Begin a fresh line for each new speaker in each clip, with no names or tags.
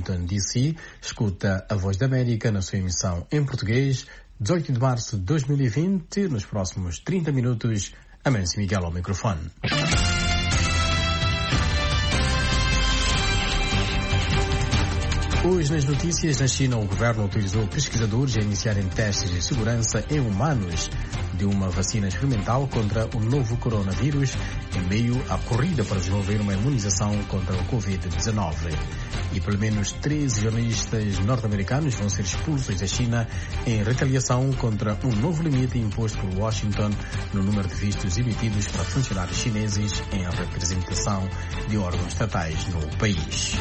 Washington, D.C. Escuta a Voz da América na sua emissão em português, 18 de março de 2020. Nos próximos 30 minutos, Amâncio Miguel ao microfone. Hoje, nas notícias, na China, o governo autorizou pesquisadores a iniciarem testes de segurança em humanos de uma vacina experimental contra o novo coronavírus, em meio à corrida para desenvolver uma imunização contra o Covid-19. E pelo menos 13 jornalistas norte-americanos vão ser expulsos da China em retaliação contra um novo limite imposto por Washington no número de vistos emitidos para funcionários chineses em representação de órgãos estatais no país.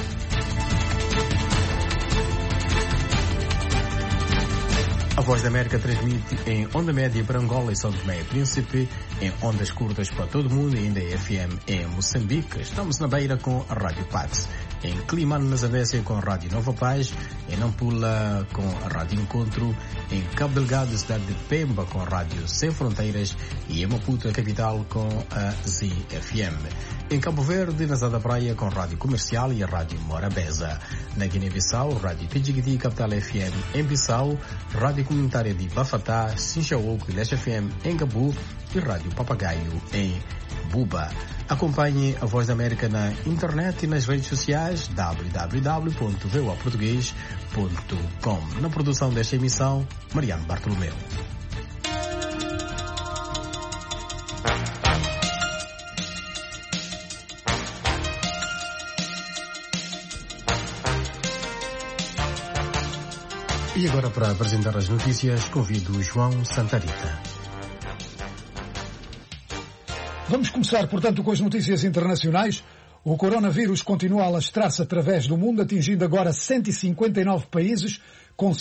A Voz da América transmite em onda média para Angola e São Tomé e Príncipe, em ondas curtas para todo o mundo e ainda em FM em Moçambique. Estamos na Beira com a Rádio Pax, em Climane, na Zambésia com a Rádio Nova Paz, em Nampula com a Rádio Encontro, em Cabo Delgado, cidade de Pemba com a Rádio Sem Fronteiras e em Maputo, a capital, com a ZFM. Em Cabo Verde, na Zada Praia, com a Rádio Comercial e a Rádio Morabeza. Na Guiné-Bissau, Rádio Pidjigiti, Capital FM em Bissau, Rádio Comunitária de Bafatá, Sinchaoco e Leste FM em Gabu e Rádio Papagaio em Buba. Acompanhe a Voz da América na internet e nas redes sociais www.voaportugues.com. Na produção desta emissão, Mariano Bartolomeu. E agora, para apresentar as notícias, convido João Santarita.
Vamos começar, portanto, com as notícias internacionais. O coronavírus continua a alastrar-se através do mundo, atingindo agora 159 países, com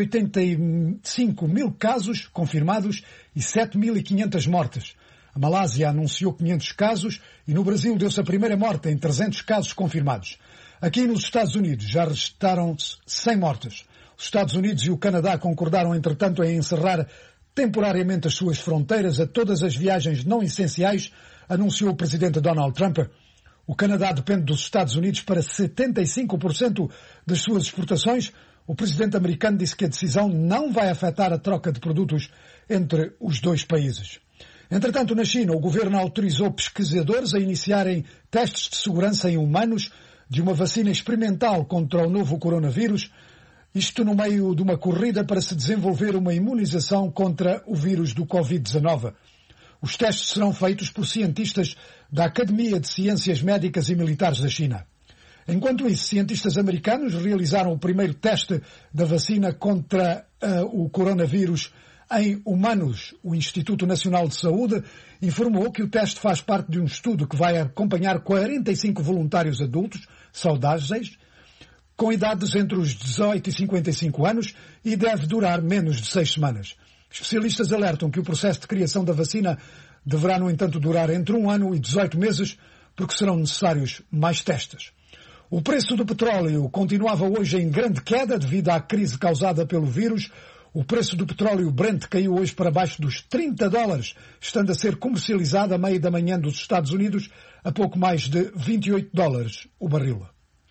185 mil casos confirmados e 7.500 mortes. A Malásia anunciou 500 casos e no Brasil deu-se a primeira morte em 300 casos confirmados. Aqui nos Estados Unidos já registaram-se 100 mortes. Os Estados Unidos e o Canadá concordaram, entretanto, em encerrar temporariamente as suas fronteiras a todas as viagens não essenciais, anunciou o presidente Donald Trump. O Canadá depende dos Estados Unidos para 75% das suas exportações. O presidente americano disse que a decisão não vai afetar a troca de produtos entre os dois países. Entretanto, na China, o governo autorizou pesquisadores a iniciarem testes de segurança em humanos de uma vacina experimental contra o novo coronavírus, isto no meio de uma corrida para se desenvolver uma imunização contra o vírus do Covid-19. Os testes serão feitos por cientistas da Academia de Ciências Médicas e Militares da China. Enquanto isso, cientistas americanos realizaram o primeiro teste da vacina contra o coronavírus em humanos. O Instituto Nacional de Saúde informou que o teste faz parte de um estudo que vai acompanhar 45 voluntários adultos saudáveis, com idades entre os 18 e 55 anos e deve durar menos de 6 semanas. Especialistas alertam que o processo de criação da vacina deverá, no entanto, durar entre 1 ano e 18 meses, porque serão necessários mais testes. O preço do petróleo continuava hoje em grande queda devido à crise causada pelo vírus. O preço do petróleo Brent caiu hoje para baixo dos $30, estando a ser comercializado à meia da manhã dos Estados Unidos a pouco mais de $28 o barril.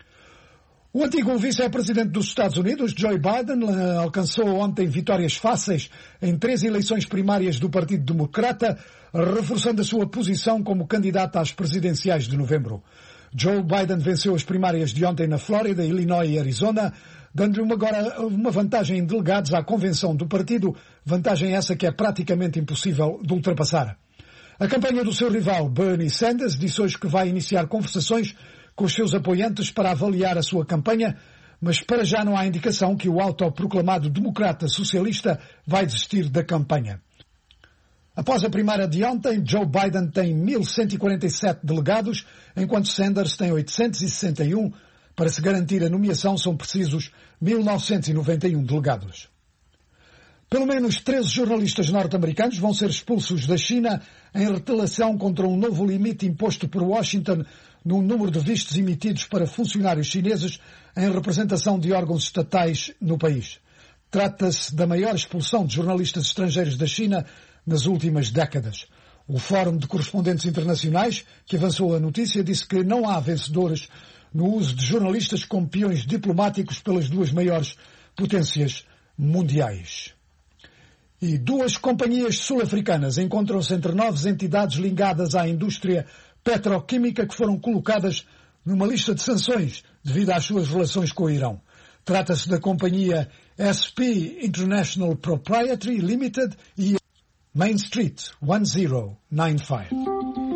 O antigo vice-presidente dos Estados Unidos, Joe Biden, alcançou ontem vitórias fáceis em 3 eleições primárias do Partido Democrata, reforçando a sua posição como candidato às presidenciais de novembro. Joe Biden venceu as primárias de ontem na Flórida, Illinois e Arizona, dando-lhe agora uma vantagem em delegados à convenção do partido, vantagem essa que é praticamente impossível de ultrapassar. A campanha do seu rival, Bernie Sanders, disse hoje que vai iniciar conversações com os seus apoiantes para avaliar a sua campanha, mas para já não há indicação que o autoproclamado democrata socialista vai desistir da campanha. Após a primária de ontem, Joe Biden tem 1.147 delegados, enquanto Sanders tem 861. Para se garantir a nomeação são precisos 1.991 delegados. Pelo menos 13 jornalistas norte-americanos vão ser expulsos da China em retaliação contra um novo limite imposto por Washington no número de vistos emitidos para funcionários chineses em representação de órgãos estatais no país. Trata-se da maior expulsão de jornalistas estrangeiros da China nas últimas décadas. O Fórum de Correspondentes Internacionais, que avançou a notícia, disse que não há vencedores no uso de jornalistas como peões diplomáticos pelas duas maiores potências mundiais. E 2 companhias sul-africanas encontram-se entre 9 entidades ligadas à indústria petroquímica que foram colocadas numa lista de sanções devido às suas relações com o Irão. Trata-se da companhia SP International Proprietary Limited e Main Street 1095.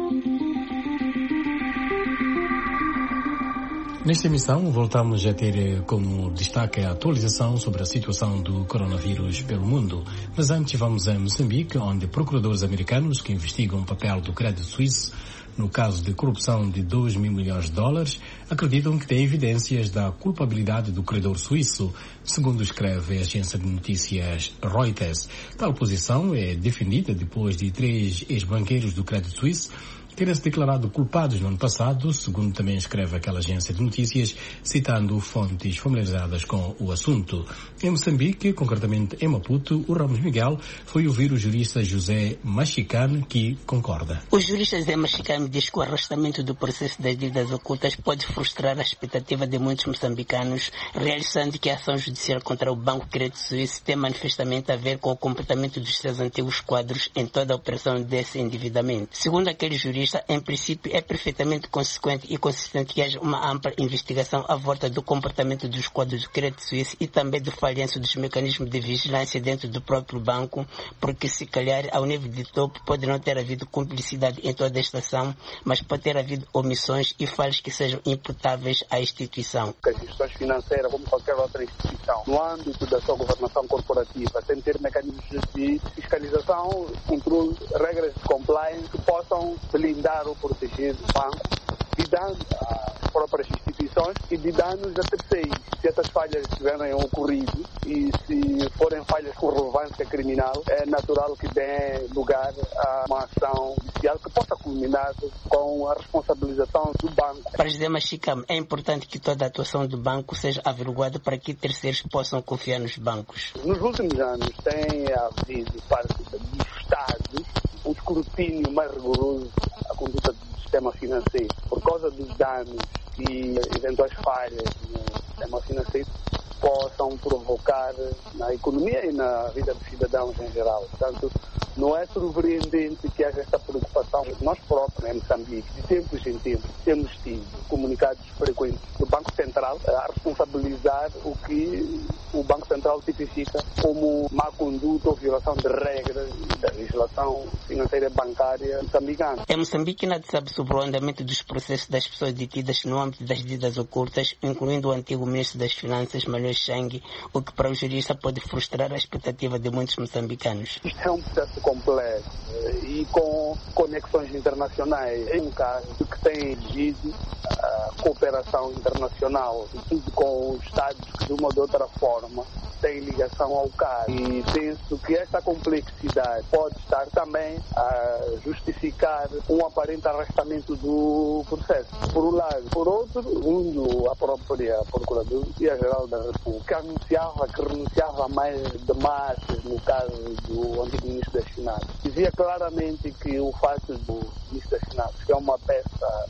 Nesta emissão, voltamos a ter como destaque a atualização sobre a situação do coronavírus pelo mundo. Mas antes vamos a Moçambique, onde procuradores americanos que investigam o papel do Credit Suisse no caso de corrupção de $2 mil milhões acreditam que têm evidências da culpabilidade do credor suíço, segundo escreve a agência de notícias Reuters. Tal posição é defendida depois de 3 ex-banqueiros do Credit Suisse terem se declarado culpados no ano passado, segundo também escreve aquela agência de notícias, citando fontes familiarizadas com o assunto. Em Moçambique, concretamente em Maputo, o Ramos Miguel foi ouvir o jurista José Machicane, que concorda.
O jurista José Machicane diz que o arrastamento do processo das dívidas ocultas pode frustrar a expectativa de muitos moçambicanos, realçando que a ação judicial contra o Banco Credit Suisse tem manifestamente a ver com o comportamento dos seus antigos quadros em toda a operação desse endividamento. Segundo aquele jurista, em princípio, é perfeitamente consequente e consistente que haja uma ampla investigação à volta do comportamento dos quadros do Credit Suisse e também do falhanço dos mecanismos de vigilância dentro do próprio banco, porque se calhar ao nível de topo pode não ter havido cumplicidade em toda esta ação, mas pode ter havido omissões e falhas que sejam imputáveis à instituição.
As instituições financeiras, como qualquer outra instituição, no âmbito da sua governação corporativa, tem que ter mecanismos de fiscalização, controle, regras de compliance que possam blindar ou proteger o banco de danos às próprias instituições e de danos a terceiros. Se essas falhas tiverem ocorrido e se forem falhas com relevância criminal, é natural que dê lugar a uma ação judicial que possa culminar com a responsabilização do banco.
Para José Machicane, é importante que toda a atuação do banco seja averiguada para que terceiros possam confiar nos bancos.
Nos últimos anos tem havido parte dos Estados um escrutínio mais rigoroso à conduta do sistema financeiro, por causa dos danos e eventuais falhas no sistema financeiro possam provocar na economia e na vida dos cidadãos em geral. Portanto, não é surpreendente que haja esta preocupação. Nós próprios, em Moçambique, de tempos em tempos, temos tido comunicados frequentes do Banco Central a responsabilizar o que o Banco Central tipifica como má conduta ou violação de regras da legislação financeira bancária moçambicana.
Em Moçambique, nada se sabe sobre o andamento dos processos das pessoas detidas no âmbito das dívidas ocultas, incluindo o antigo ministro das Finanças, Manuel Chang, o que para o jurista pode frustrar a expectativa de muitos moçambicanos.
Isto é um processo complexo e com conexões internacionais. É um caso que tem exigido a cooperação internacional, tudo com os Estados que de uma ou de outra forma têm ligação ao caso. E penso que esta complexidade pode estar também a justificar um aparente arrastamento do processo, por um lado. Por outro, segundo a própria Procuradoria-Geral da República, que renunciava a mais demarches no caso do antigo ministro das Finanças. Dizia claramente que o fato do ministro das Finanças, que é uma peça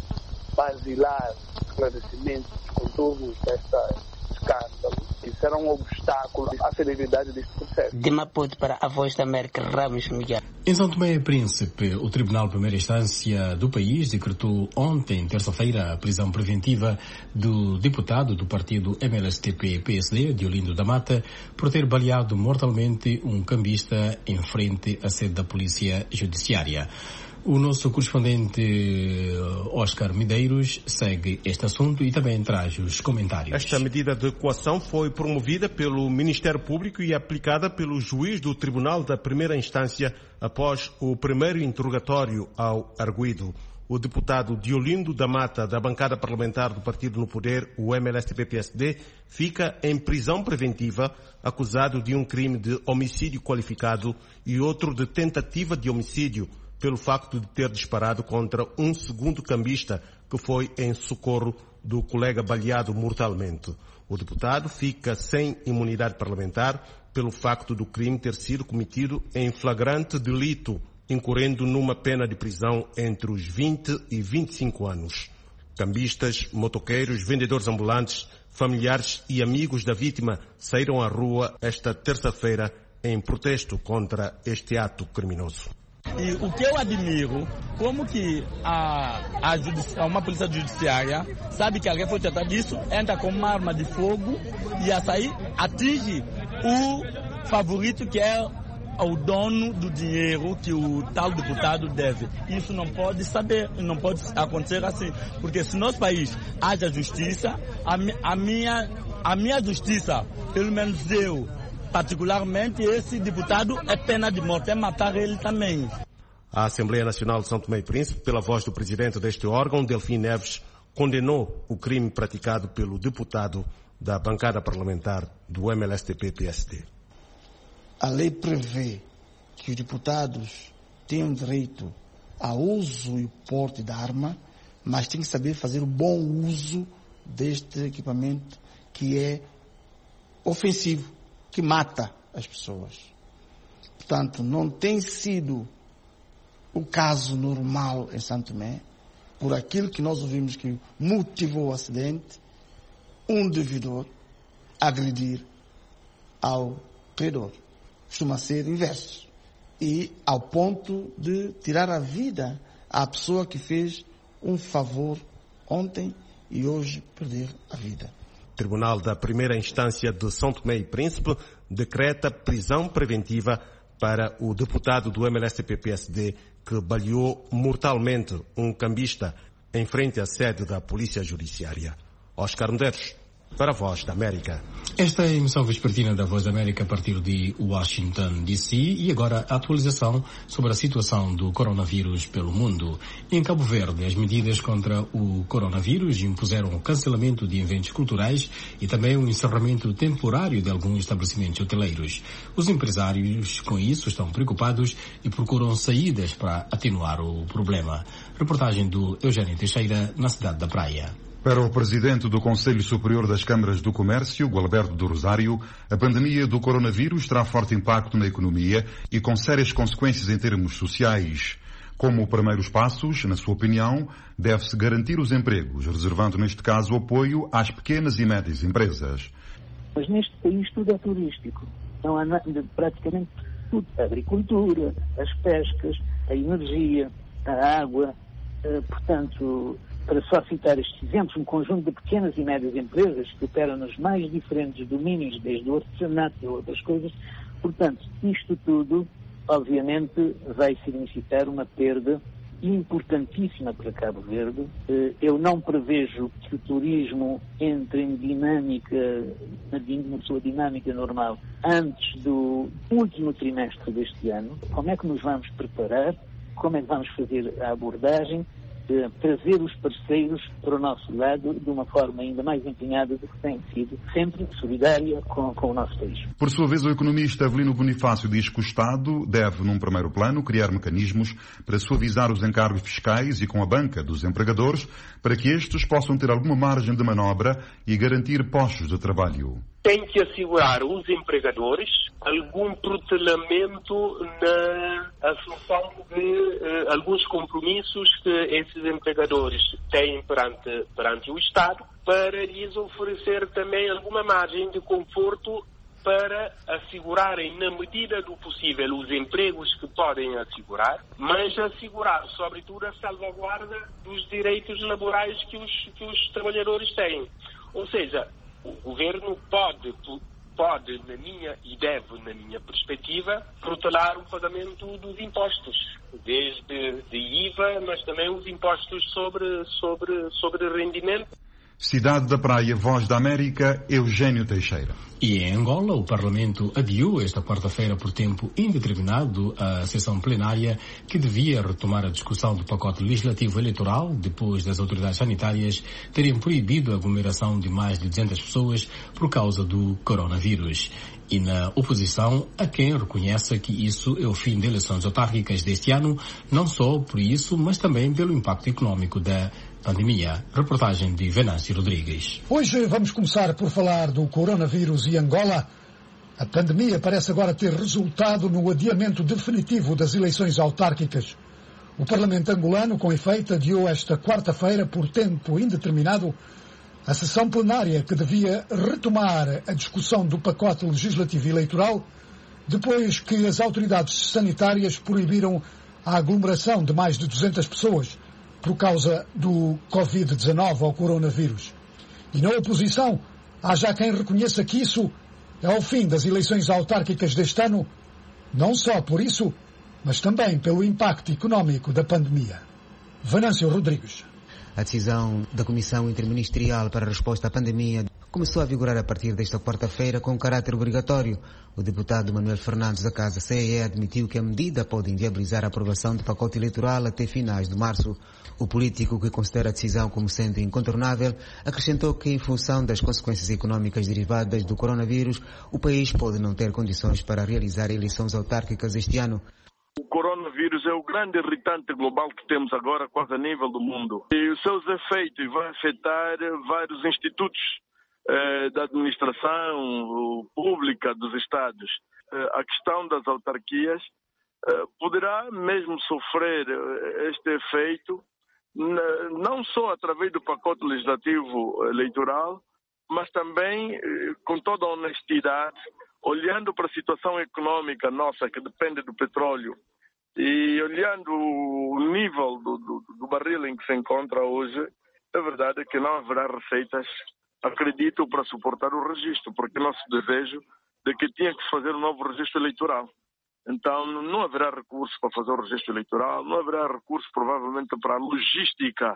basilar de esclarecimento dos contornos desta escândalo, isso era um obstáculo à celeridade deste processo.
De Maputo para a Voz da América, Ramos Miguel.
Em São Tomé e Príncipe, o Tribunal de Primeira Instância do país decretou ontem, terça-feira, a prisão preventiva do deputado do partido MLSTP-PSD, Diolindo da Mata, por ter baleado mortalmente um cambista em frente à sede da Polícia Judiciária. O nosso correspondente Oscar Medeiros segue este assunto e também traz os comentários.
Esta medida de coação foi promovida pelo Ministério Público e aplicada pelo juiz do Tribunal da Primeira Instância após o primeiro interrogatório ao arguido. O deputado Diolindo da Mata, da bancada parlamentar do partido no poder, o MLSTP-PSD, fica em prisão preventiva, acusado de um crime de homicídio qualificado e outro de tentativa de homicídio, pelo facto de ter disparado contra um segundo cambista que foi em socorro do colega baleado mortalmente. O deputado fica sem imunidade parlamentar pelo facto do crime ter sido cometido em flagrante delito, incorrendo numa pena de prisão entre os 20 e 25 anos. Cambistas, motoqueiros, vendedores ambulantes, familiares e amigos da vítima saíram à rua esta terça-feira em protesto contra este ato criminoso.
E o que eu admiro, como que uma polícia judiciária sabe que alguém foi tratado disso, entra com uma arma de fogo e a sair atinge o favorito que é o dono do dinheiro que o tal deputado deve. Isso não pode acontecer assim, porque se no nosso país haja justiça, a minha justiça, pelo menos eu, particularmente, esse deputado é pena de morte, é matar ele também.
A Assembleia Nacional de São Tomé e Príncipe, pela voz do presidente deste órgão, Delfim Neves, condenou o crime praticado pelo deputado da bancada parlamentar do MLSTP-PSD.
A lei prevê que os deputados têm direito ao uso e porte da arma, mas têm que saber fazer o bom uso deste equipamento que é ofensivo, que mata as pessoas. Portanto, não tem sido o caso normal em São Tomé, por aquilo que nós ouvimos que motivou o acidente, um devedor agredir ao credor. Costuma ser inverso. E ao ponto de tirar a vida à pessoa que fez um favor ontem e hoje perder a vida.
O Tribunal da Primeira Instância de São Tomé e Príncipe decreta prisão preventiva para o deputado do MLSTP-PSD que baleou mortalmente um cambista em frente à sede da Polícia Judiciária. Oscar Medeiros, para a Voz da América.
Esta é a emissão vespertina da Voz da América a partir de Washington, D.C. e agora a atualização sobre a situação do coronavírus pelo mundo. Em Cabo Verde, as medidas contra o coronavírus impuseram o cancelamento de eventos culturais e também o encerramento temporário de alguns estabelecimentos hoteleiros. Os empresários, com isso, estão preocupados e procuram saídas para atenuar o problema. Reportagem do Eugênio Teixeira, na cidade da Praia.
Para o presidente do Conselho Superior das Câmaras do Comércio, Gualberto do Rosário, a pandemia do coronavírus terá forte impacto na economia e com sérias consequências em termos sociais. Como primeiros passos, na sua opinião, deve-se garantir os empregos, reservando neste caso o apoio às pequenas e médias empresas.
Mas neste país tudo é turístico. Não há praticamente tudo. A agricultura, as pescas, a energia, a água, portanto... Para só citar estes exemplos, um conjunto de pequenas e médias empresas que operam nos mais diferentes domínios, desde o artesanato e outras coisas. Portanto, isto tudo, obviamente, vai significar uma perda importantíssima para Cabo Verde. Eu não prevejo que o turismo entre em dinâmica, na sua dinâmica normal, antes do último trimestre deste ano. Como é que nos vamos preparar? Como é que vamos fazer a abordagem? Trazer os parceiros para o nosso lado de uma forma ainda mais empenhada do que tem sido, sempre solidária com o nosso país.
Por sua vez, o economista Avelino Bonifácio diz que o Estado deve, num primeiro plano, criar mecanismos para suavizar os encargos fiscais e com a banca dos empregadores, para que estes possam ter alguma margem de manobra e garantir postos de trabalho.
Tem que assegurar os empregadores algum protelamento na assunção de alguns compromissos que esses empregadores têm perante o Estado, para lhes oferecer também alguma margem de conforto para assegurarem, na medida do possível, os empregos que podem assegurar, mas assegurar, sobretudo, a salvaguarda dos direitos laborais que os trabalhadores têm. Ou seja, o governo pode, na minha e deve, na minha perspectiva, protelar o pagamento dos impostos, desde de IVA, mas também os impostos sobre rendimento.
Cidade da Praia, Voz da América, Eugênio Teixeira.
E em Angola, o Parlamento adiou esta quarta-feira por tempo indeterminado a sessão plenária que devia retomar a discussão do pacote legislativo eleitoral depois das autoridades sanitárias terem proibido a aglomeração de mais de 200 pessoas por causa do coronavírus. E na oposição, há quem reconheça que isso é o fim de eleições autárquicas deste ano, não só por isso, mas também pelo impacto econômico da pandemia. Reportagem de Venâncio Rodrigues.
Hoje vamos começar por falar do coronavírus e Angola. A pandemia parece agora ter resultado no adiamento definitivo das eleições autárquicas. O Parlamento angolano, com efeito, adiou esta quarta-feira, por tempo indeterminado, a sessão plenária que devia retomar a discussão do pacote legislativo eleitoral, depois que as autoridades sanitárias proibiram a aglomeração de mais de 200 pessoas por causa do Covid-19 ou coronavírus. E na oposição, há já quem reconheça que isso é o fim das eleições autárquicas deste ano, não só por isso, mas também pelo impacto económico da pandemia. Venâncio Rodrigues.
A decisão da Comissão Interministerial para a Resposta à Pandemia começou a vigorar a partir desta quarta-feira com caráter obrigatório. O deputado Manuel Fernandes da Casa CE admitiu que a medida pode inviabilizar a aprovação do pacote eleitoral até finais de março. O político, que considera a decisão como sendo incontornável, acrescentou que, em função das consequências económicas derivadas do coronavírus, o país pode não ter condições para realizar eleições autárquicas este ano.
O coronavírus é o grande irritante global que temos agora, quase a nível do mundo. E os seus efeitos vão afetar vários institutos da administração pública dos Estados. A questão das autarquias poderá mesmo sofrer este efeito, não só através do pacote legislativo eleitoral, mas também, com toda a honestidade, olhando para a situação econômica nossa, que depende do petróleo, e olhando o nível do barril em que se encontra hoje, a verdade é que não haverá receitas, acredito, para suportar o registro, porque nosso desejo é que tinha que se fazer um novo registro eleitoral. Então não haverá recurso para fazer o registro eleitoral, não haverá recurso provavelmente para a logística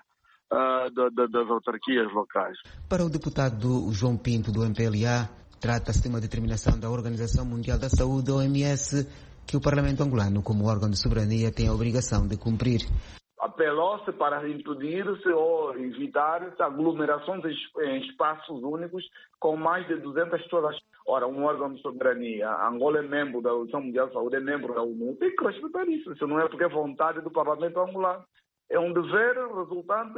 das autarquias locais.
Para o deputado João Pinto, do MPLA, trata-se de uma determinação da Organização Mundial da Saúde, OMS, que o Parlamento angolano, como órgão de soberania, tem a obrigação de cumprir.
Apelou-se para impedir-se ou evitar-se aglomerações em espaços únicos com mais de 200 pessoas. Ora, um órgão de soberania, Angola é membro da Organização Mundial da Saúde, é membro da ONU, tem que respeitar isso. Isso não é porque é vontade do Parlamento angolano. É um dever resultante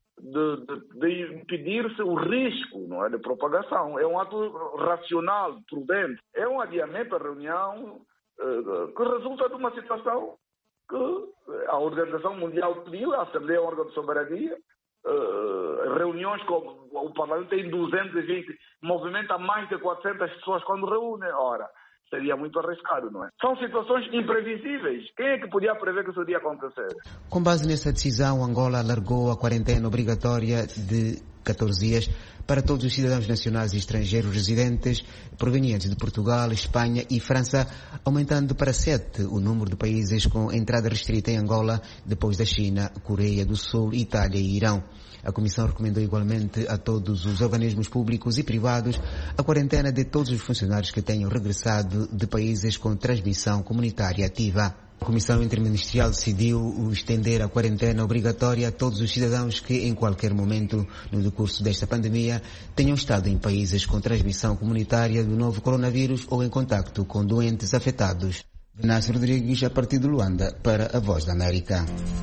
de impedir-se o risco, não é, de propagação. É um ato racional, prudente. É um adiamento da reunião que resulta de uma situação que a Organização Mundial pediu, a Assembleia é um órgão de soberania, reuniões com o Parlamento tem 220, movimenta mais de 400 pessoas quando reúne. Ora, seria muito arriscado, não é? São situações imprevisíveis. Quem é que podia prever que isso iria acontecer?
Com base nessa decisão, Angola alargou a quarentena obrigatória de 14 dias para todos os cidadãos nacionais e estrangeiros residentes provenientes de Portugal, Espanha e França, aumentando para 7 o número de países com entrada restrita em Angola, depois da China, Coreia do Sul, Itália e Irão. A Comissão recomendou igualmente a todos os organismos públicos e privados a quarentena de todos os funcionários que tenham regressado de países com transmissão comunitária ativa. A Comissão Interministerial decidiu estender a quarentena obrigatória a todos os cidadãos que, em qualquer momento no decurso desta pandemia, tenham estado em países com transmissão comunitária do novo coronavírus ou em contacto com doentes afetados. Venâncio Rodrigues, a partir de Luanda, para a Voz da América.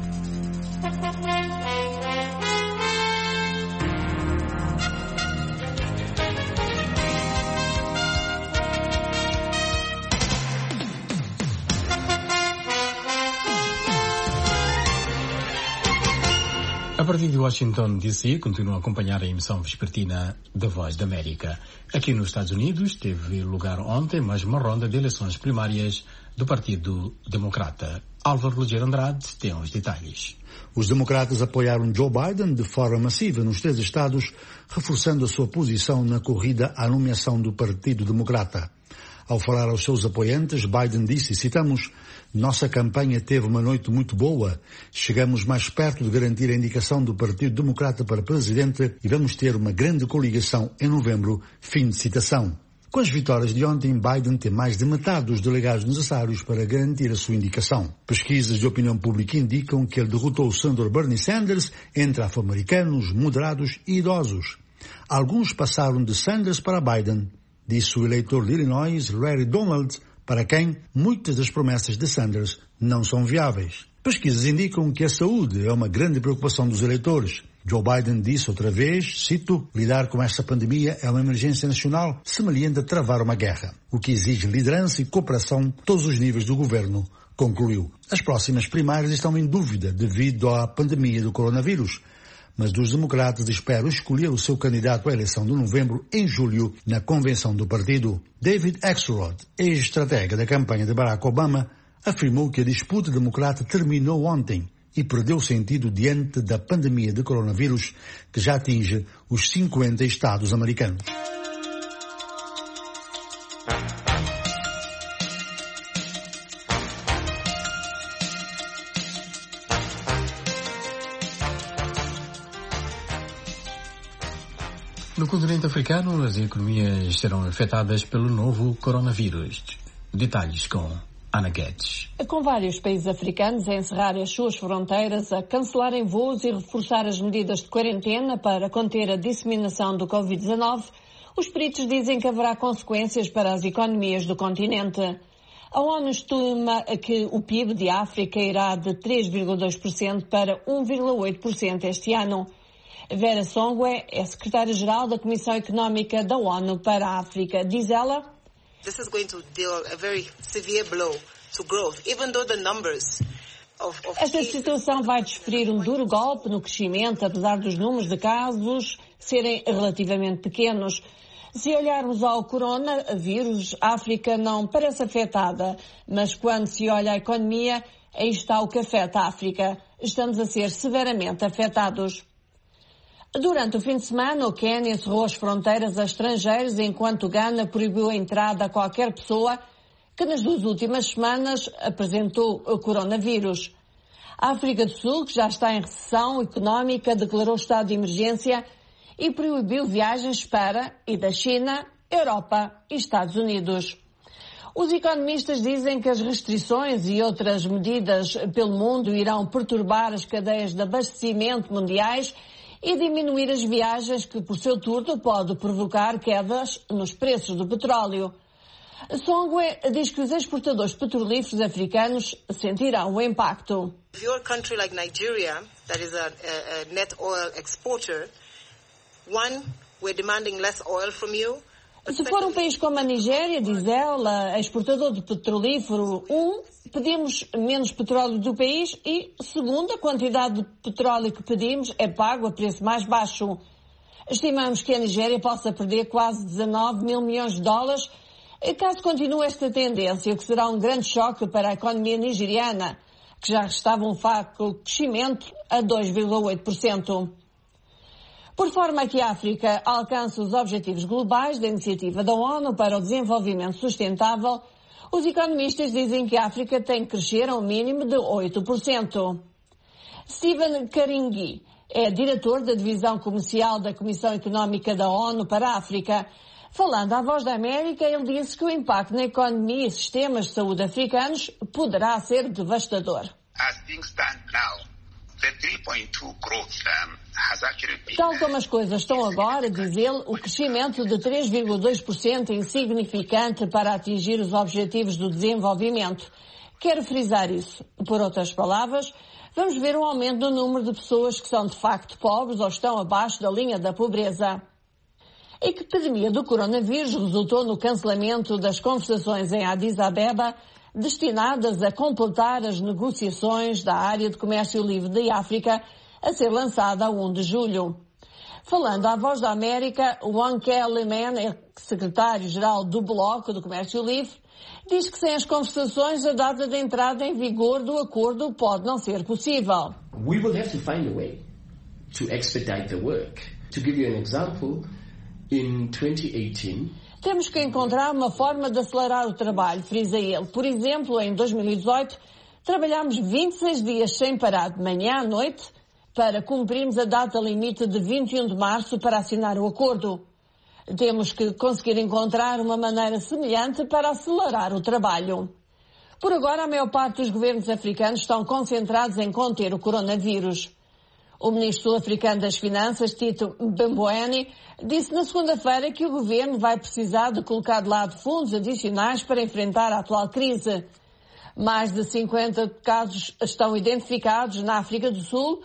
A partir de Washington, D.C., continua a acompanhar a emissão vespertina da Voz da América. Aqui nos Estados Unidos teve lugar ontem mais uma ronda de eleições primárias do Partido Democrata. Álvaro Rogério Andrade tem os detalhes.
Os democratas apoiaram Joe Biden de forma massiva nos 3 estados, reforçando a sua posição na corrida à nomeação do Partido Democrata. Ao falar aos seus apoiantes, Biden disse, citamos, "Nossa campanha teve uma noite muito boa. Chegamos mais perto de garantir a indicação do Partido Democrata para presidente e vamos ter uma grande coligação em novembro." Fim de citação. Com as vitórias de ontem, Biden tem mais de metade dos delegados necessários para garantir a sua indicação. Pesquisas de opinião pública indicam que ele derrotou o senador Bernie Sanders entre afro-americanos, moderados e idosos. Alguns passaram de Sanders para Biden, disse o eleitor de Illinois, Larry Donald, para quem muitas das promessas de Sanders não são viáveis. Pesquisas indicam que a saúde é uma grande preocupação dos eleitores. Joe Biden disse outra vez, cito, "Lidar com esta pandemia é uma emergência nacional semelhante a travar uma guerra, o que exige liderança e cooperação a todos os níveis do governo", concluiu. As próximas primárias estão em dúvida devido à pandemia do coronavírus, mas os democratas esperam escolher o seu candidato à eleição de novembro em julho na convenção do partido. David Axelrod, ex-estratega da campanha de Barack Obama, afirmou que a disputa democrata terminou ontem e perdeu sentido diante da pandemia de coronavírus que já atinge os 50 estados americanos.
No continente africano, as economias serão afetadas pelo novo coronavírus. Detalhes com Ana Guedes.
Com vários países africanos a encerrar as suas fronteiras, a cancelarem voos e reforçar as medidas de quarentena para conter a disseminação do Covid-19, os peritos dizem que haverá consequências para as economias do continente. A ONU estima que o PIB de África irá de 3,2% para 1,8% este ano. Vera Songwe é secretária-geral da Comissão Económica da ONU para a África. Diz ela:
This is going to deal a very severe blow to growth, even though the numbers of
Esta situação vai desferir um duro golpe no crescimento, apesar dos números de casos serem relativamente pequenos. Se olharmos ao coronavírus, a África não parece afetada, mas quando se olha à economia, aí está o que afeta a África. Estamos a ser severamente afetados. Durante o fim de semana, o Quênia encerrou as fronteiras a estrangeiros, enquanto Gana proibiu a entrada a qualquer pessoa que nas 2 últimas semanas apresentou o coronavírus. A África do Sul, que já está em recessão económica, declarou estado de emergência e proibiu viagens para e da China, Europa e Estados Unidos. Os economistas dizem que as restrições e outras medidas pelo mundo irão perturbar as cadeias de abastecimento mundiais e diminuir as viagens, que por seu turno pode provocar quedas nos preços do petróleo. Songwe diz que os exportadores petrolíferos africanos sentirão o impacto.
If you're a country like Nigeria, that is a net oil exporter, we're demanding less oil from you.
Se for um país como a Nigéria, diz ela, exportador de petrolífero, pedimos menos petróleo do país e, segundo, a quantidade de petróleo que pedimos é pago a preço mais baixo. Estimamos que a Nigéria possa perder quase 19 mil milhões de dólares caso continue esta tendência, o que será um grande choque para a economia nigeriana, que já estava um fraco crescimento a 2,8%. Por forma que a África alcance os objetivos globais da Iniciativa da ONU para o Desenvolvimento Sustentável, os economistas dizem que a África tem que crescer a um mínimo de 8%. Stephen Karingi é diretor da Divisão Comercial da Comissão Económica da ONU para a África. Falando à Voz da América, ele disse que o impacto na economia e sistemas de saúde africanos poderá ser devastador.
As things stand now, the 3.2 growth has actually been...
Tal como as coisas estão agora, diz ele, o crescimento de 3,2% é insignificante para atingir os objetivos do desenvolvimento. Quero frisar isso. Por outras palavras, vamos ver um aumento no número de pessoas que são de facto pobres ou estão abaixo da linha da pobreza. A epidemia do coronavírus resultou no cancelamento das conversações em Addis Abeba destinadas a completar as negociações da área de comércio livre da África a ser lançada a 1 de julho. Falando à Voz da América, Wang Kellyman, secretário-geral do Bloco do Comércio Livre, diz que sem as conversações a data de entrada em vigor do acordo pode não ser possível.
We will have to find a way to expedite the work. To give you an example, in 2018,
temos que encontrar uma forma de acelerar o trabalho, frisa ele. Por exemplo, em 2018, trabalhámos 26 dias sem parar de manhã à noite para cumprirmos a data limite de 21 de março para assinar o acordo. Temos que conseguir encontrar uma maneira semelhante para acelerar o trabalho. Por agora, a maior parte dos governos africanos estão concentrados em conter o coronavírus. O ministro sul-africano das Finanças, Tito Mboweni, disse na segunda-feira que o governo vai precisar de colocar de lado fundos adicionais para enfrentar a atual crise. Mais de 50 casos estão identificados na África do Sul,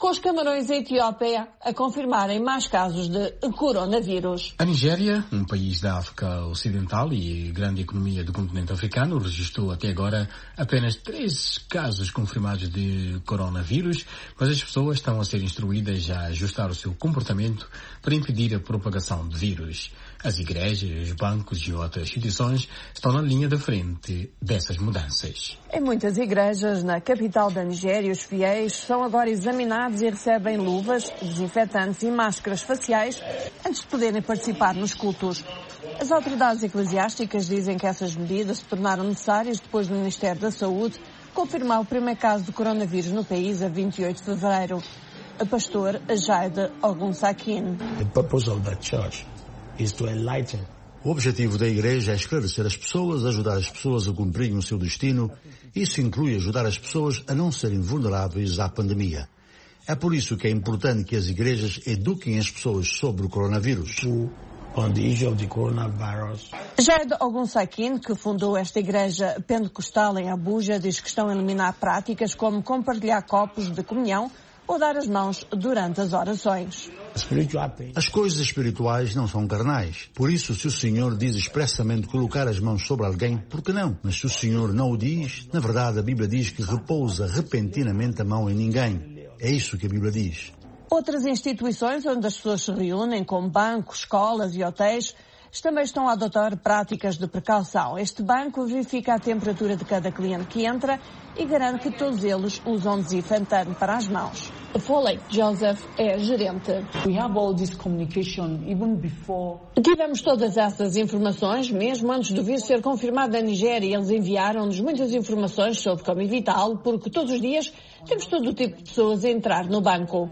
com os Camarões e a Etiópia a confirmarem mais casos de coronavírus.
A Nigéria, um país da África Ocidental e grande economia do continente africano, registrou até agora apenas 3 casos confirmados de coronavírus, mas as pessoas estão a ser instruídas a ajustar o seu comportamento para impedir a propagação do vírus. As igrejas, os bancos e outras instituições estão na linha da frente dessas mudanças.
Em muitas igrejas, na capital da Nigéria, os fiéis são agora examinados e recebem luvas, desinfetantes e máscaras faciais antes de poderem participar nos cultos. As autoridades eclesiásticas dizem que essas medidas se tornaram necessárias depois do Ministério da Saúde confirmar o primeiro caso de coronavírus no país a 28 de fevereiro. A pastor Jaide Ogunsakin.
The purpose of the church is to enlighten.
O objetivo da Igreja é esclarecer as pessoas, ajudar as pessoas a cumprirem o seu destino. Isso inclui ajudar as pessoas a não serem vulneráveis à pandemia. É por isso que é importante que as igrejas eduquem as pessoas sobre o coronavírus.
On the issue of the coronavirus.
Jaide Ogunsakin, que fundou esta igreja pentecostal em Abuja, diz que estão a eliminar práticas como compartilhar copos de comunhão ou dar as mãos durante as orações.
As coisas espirituais não são carnais. Por isso, se o Senhor diz expressamente colocar as mãos sobre alguém, por que não? Mas se o Senhor não o diz, na verdade a Bíblia diz que repousa repentinamente a mão em ninguém. É isso que a Bíblia diz.
Outras instituições onde as pessoas se reúnem, como bancos, escolas e hotéis, também estão a adotar práticas de precaução. Este banco verifica a temperatura de cada cliente que entra e garante que todos eles usam desinfetante para as mãos. Foley Joseph é gerente. Tivemos todas essas informações, mesmo antes do vírus ser confirmado na Nigéria. Eles enviaram-nos muitas informações sobre como evitá-lo, porque todos os dias temos todo o tipo de pessoas a entrar no banco.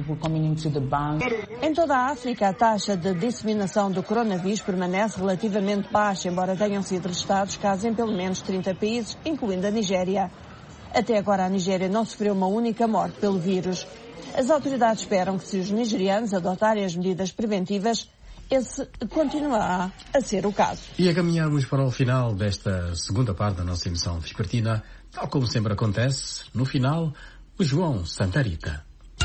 Em toda a África, a taxa de disseminação do coronavírus permanece relativamente baixa, embora tenham sido registrados casos em pelo menos 30 países, incluindo a Nigéria. Até agora, a Nigéria não sofreu uma única morte pelo vírus. As autoridades esperam que, se os nigerianos adotarem as medidas preventivas, esse continuará a ser o caso.
E a caminharmos para o final desta segunda parte da nossa emissão vespertina, tal como sempre acontece, no final, o João Santa Rita.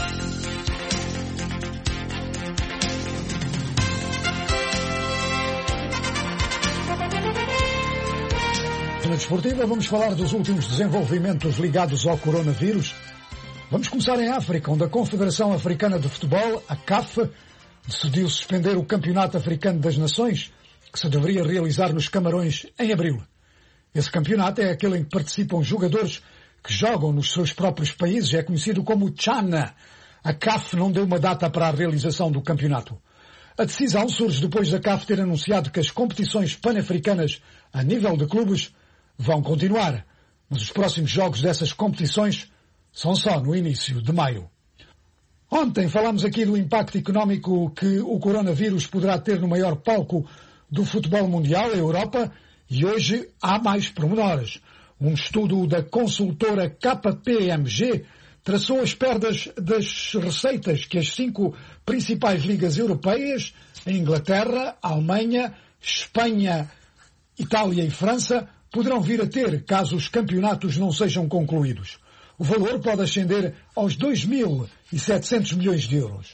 Na desportiva, vamos falar dos últimos desenvolvimentos ligados ao coronavírus. Vamos começar em África, onde a Confederação Africana de Futebol, a CAF, decidiu suspender o Campeonato Africano das Nações, que se deveria realizar nos Camarões em abril. Esse campeonato é aquele em que participam jogadores que jogam nos seus próprios países, é conhecido como Tchana. A CAF não deu uma data para a realização do campeonato. A decisão surge depois da CAF ter anunciado que as competições pan-africanas a nível de clubes vão continuar, mas os próximos jogos dessas competições são só no início de maio. Ontem falámos aqui do impacto económico que o coronavírus poderá ter no maior palco do futebol mundial, a Europa, e hoje há mais pormenores. Um estudo da consultora KPMG traçou as perdas das receitas que as 5 principais ligas europeias, a Inglaterra, a Alemanha, Espanha, Itália e França, poderão vir a ter caso os campeonatos não sejam concluídos. O valor pode ascender aos 2.700 milhões de euros.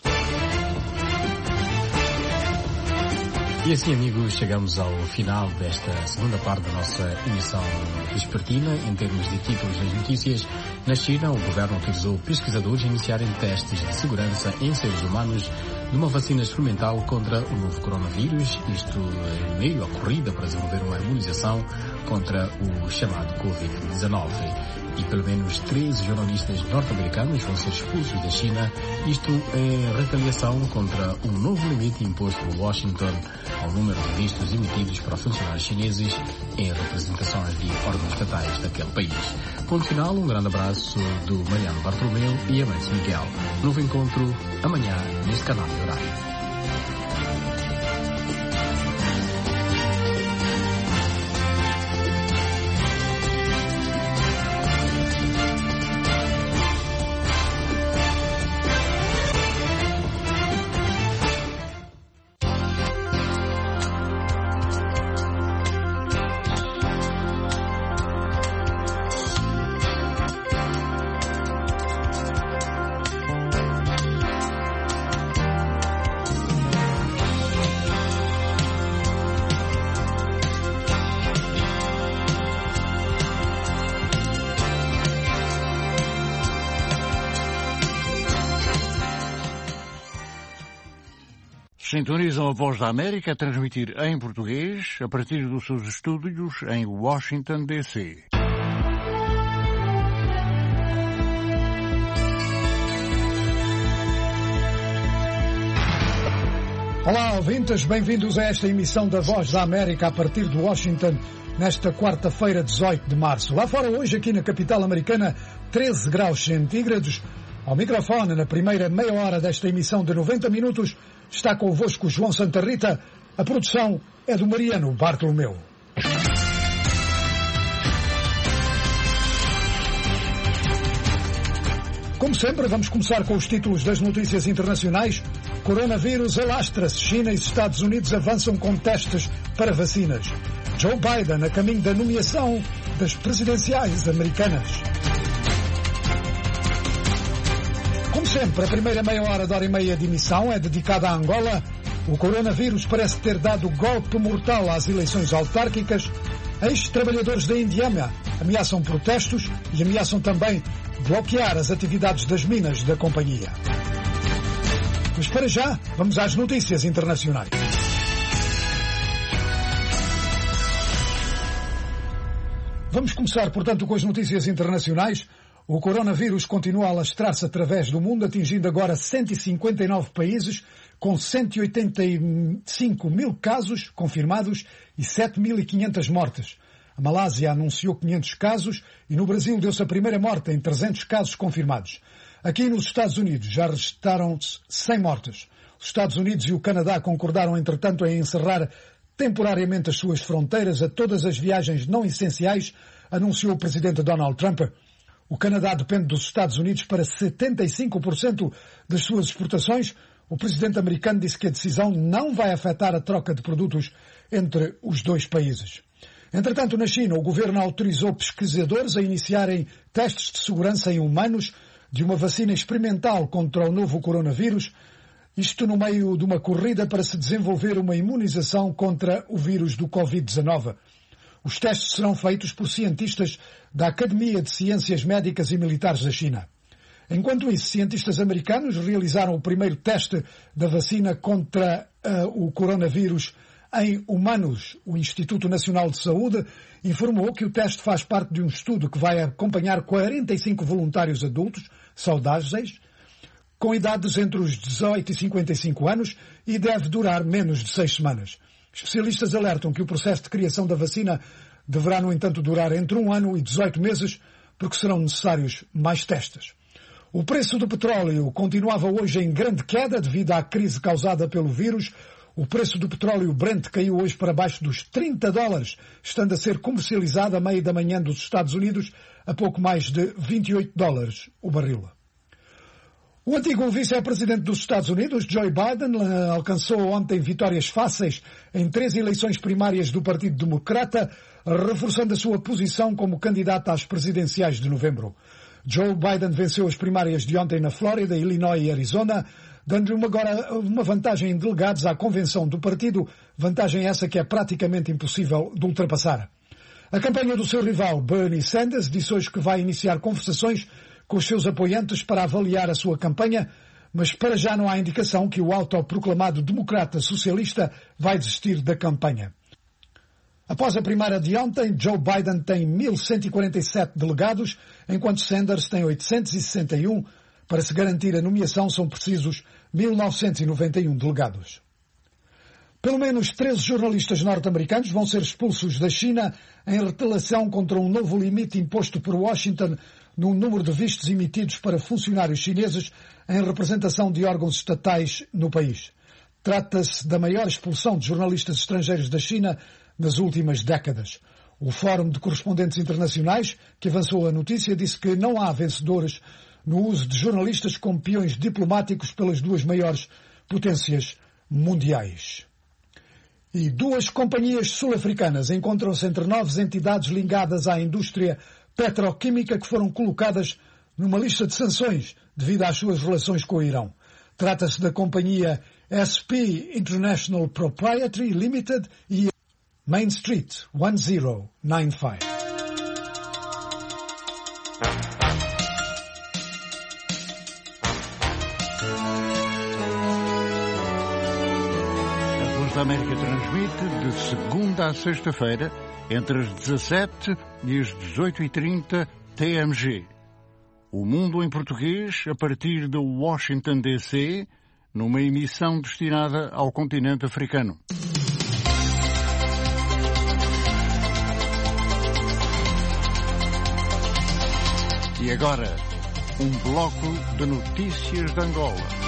E assim, amigos, chegamos ao final desta segunda parte da nossa emissão vespertina. Em termos de títulos das notícias, na China, o governo autorizou pesquisadores a iniciarem testes de segurança em seres humanos de uma vacina experimental contra o novo coronavírus, isto em meio à corrida para desenvolver uma imunização contra o chamado Covid-19. E pelo menos 13 jornalistas norte-americanos vão ser expulsos da China, isto em retaliação contra um novo limite imposto por Washington ao número de vistos emitidos para funcionários chineses em representações de órgãos estatais daquele país. Ponto final, um grande abraço do Mariano Bartolomeu e Amancio Miguel. Novo encontro amanhã neste canal de horário.
Sintonizam a Voz da América a transmitir em português a partir dos seus estúdios em Washington, D.C.
Olá, ouvintes, bem-vindos a esta emissão da Voz da América a partir de Washington, nesta quarta-feira, 18 de março. Lá fora hoje, aqui na capital americana, 13 graus centígrados. Ao microfone, na primeira meia hora desta emissão de 90 minutos, está convosco João Santa Rita. A produção é do Mariano Bartolomeu. Como sempre, vamos começar com os títulos das notícias internacionais. Coronavírus alastra-se. China e Estados Unidos avançam com testes para vacinas. Joe Biden a caminho da nomeação das presidenciais americanas. Como sempre, a primeira meia hora, de hora e meia de emissão é dedicada a Angola. O coronavírus parece ter dado golpe mortal às eleições autárquicas. Ex-trabalhadores da Indiana ameaçam protestos e ameaçam também bloquear as atividades das minas da companhia. Mas para já, vamos às notícias internacionais. Vamos começar, portanto, com as notícias internacionais. O coronavírus continua a alastrar-se através do mundo, atingindo agora 159 países, com 185 mil casos confirmados e 7.500 mortes. A Malásia anunciou 500 casos e no Brasil deu-se a primeira morte em 300 casos confirmados. Aqui nos Estados Unidos já registaram-se 100 mortes. Os Estados Unidos e o Canadá concordaram, entretanto, em encerrar temporariamente as suas fronteiras a todas as viagens não essenciais, anunciou o presidente Donald Trump. O Canadá depende dos Estados Unidos para 75% das suas exportações. O presidente americano disse que a decisão não vai afetar a troca de produtos entre os dois países. Entretanto, na China, o governo autorizou pesquisadores a iniciarem testes de segurança em humanos de uma vacina experimental contra o novo coronavírus, isto no meio de uma corrida para se desenvolver uma imunização contra o vírus do Covid-19. Os testes serão feitos por cientistas da Academia de Ciências Médicas e Militares da China. Enquanto isso, cientistas americanos realizaram o primeiro teste da vacina contra o coronavírus em humanos. O Instituto Nacional de Saúde informou que o teste faz parte de um estudo que vai acompanhar 45 voluntários adultos saudáveis com idades entre os 18 e 55 anos e deve durar menos de 6 semanas. Especialistas alertam que o processo de criação da vacina deverá, no entanto, durar entre 1 ano e 18 meses, porque serão necessários mais testes. O preço do petróleo continuava hoje em grande queda devido à crise causada pelo vírus. O preço do petróleo Brent caiu hoje para baixo dos $30, estando a ser comercializado à meia da manhã dos Estados Unidos a pouco mais de $28 o barril. O antigo vice-presidente dos Estados Unidos, Joe Biden, alcançou ontem vitórias fáceis em 3 eleições primárias do Partido Democrata, reforçando a sua posição como candidato às presidenciais de novembro. Joe Biden venceu as primárias de ontem na Flórida, Illinois e Arizona, dando-lhe agora uma vantagem em delegados à convenção do partido, vantagem essa que é praticamente impossível de ultrapassar. A campanha do seu rival, Bernie Sanders, disse hoje que vai iniciar conversações com os seus apoiantes para avaliar a sua campanha, mas para já não há indicação que o autoproclamado democrata socialista vai desistir da campanha. Após a primária de ontem, Joe Biden tem 1.147 delegados, enquanto Sanders tem 861. Para se garantir a nomeação são precisos 1.991 delegados. Pelo menos 13 jornalistas norte-americanos vão ser expulsos da China em retaliação contra um novo limite imposto por Washington no número de vistos emitidos para funcionários chineses em representação de órgãos estatais no país. Trata-se da maior expulsão de jornalistas estrangeiros da China nas últimas décadas. O Fórum de Correspondentes Internacionais, que avançou a notícia, disse que não há vencedores no uso de jornalistas como peões diplomáticos pelas 2 maiores potências mundiais. E 2 companhias sul-africanas encontram-se entre 9 entidades ligadas à indústria petroquímica que foram colocadas numa lista de sanções devido às suas relações com o Irão. Trata-se da companhia SP International Proprietary Limited e Main Street 1095.
Voz da América transmite de segunda a sexta-feira, entre as 17 e as 18h30 TMG. O Mundo em Português, a partir de Washington, D.C., numa emissão destinada ao continente africano. E agora, um bloco de notícias de Angola.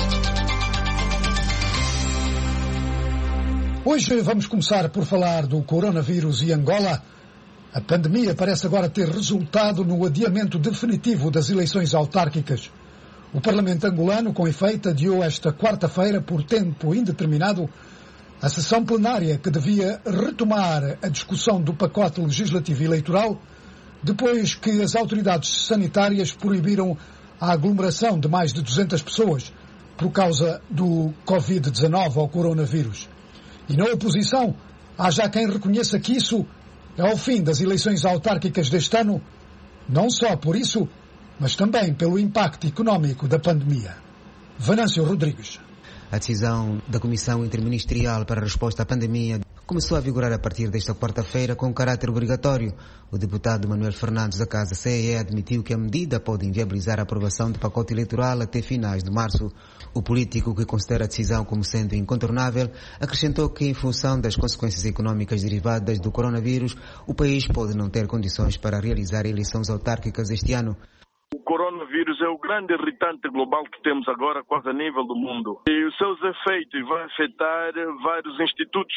Hoje vamos começar por falar do coronavírus e Angola. A pandemia parece agora ter resultado no adiamento definitivo das eleições autárquicas. O Parlamento angolano, com efeito, adiou esta quarta-feira, por tempo indeterminado, a sessão plenária que devia retomar a discussão do pacote legislativo eleitoral, depois que as autoridades sanitárias proibiram a aglomeração de mais de 200 pessoas por causa do Covid-19 ou coronavírus. E na oposição, há já quem reconheça que isso é o fim das eleições autárquicas deste ano, não só por isso, mas também pelo impacto económico da pandemia. Venâncio Rodrigues.
A decisão da Comissão Interministerial para a Resposta à Pandemia começou a vigorar a partir desta quarta-feira com caráter obrigatório. O deputado Manuel Fernandes da Casa CE admitiu que a medida pode inviabilizar a aprovação do pacote eleitoral até finais de março. O político, que considera a decisão como sendo incontornável, acrescentou que, em função das consequências económicas derivadas do coronavírus, o país pode não ter condições para realizar eleições autárquicas este ano.
O coronavírus é o grande irritante global que temos agora quase a nível do mundo. E os seus efeitos vão afetar vários institutos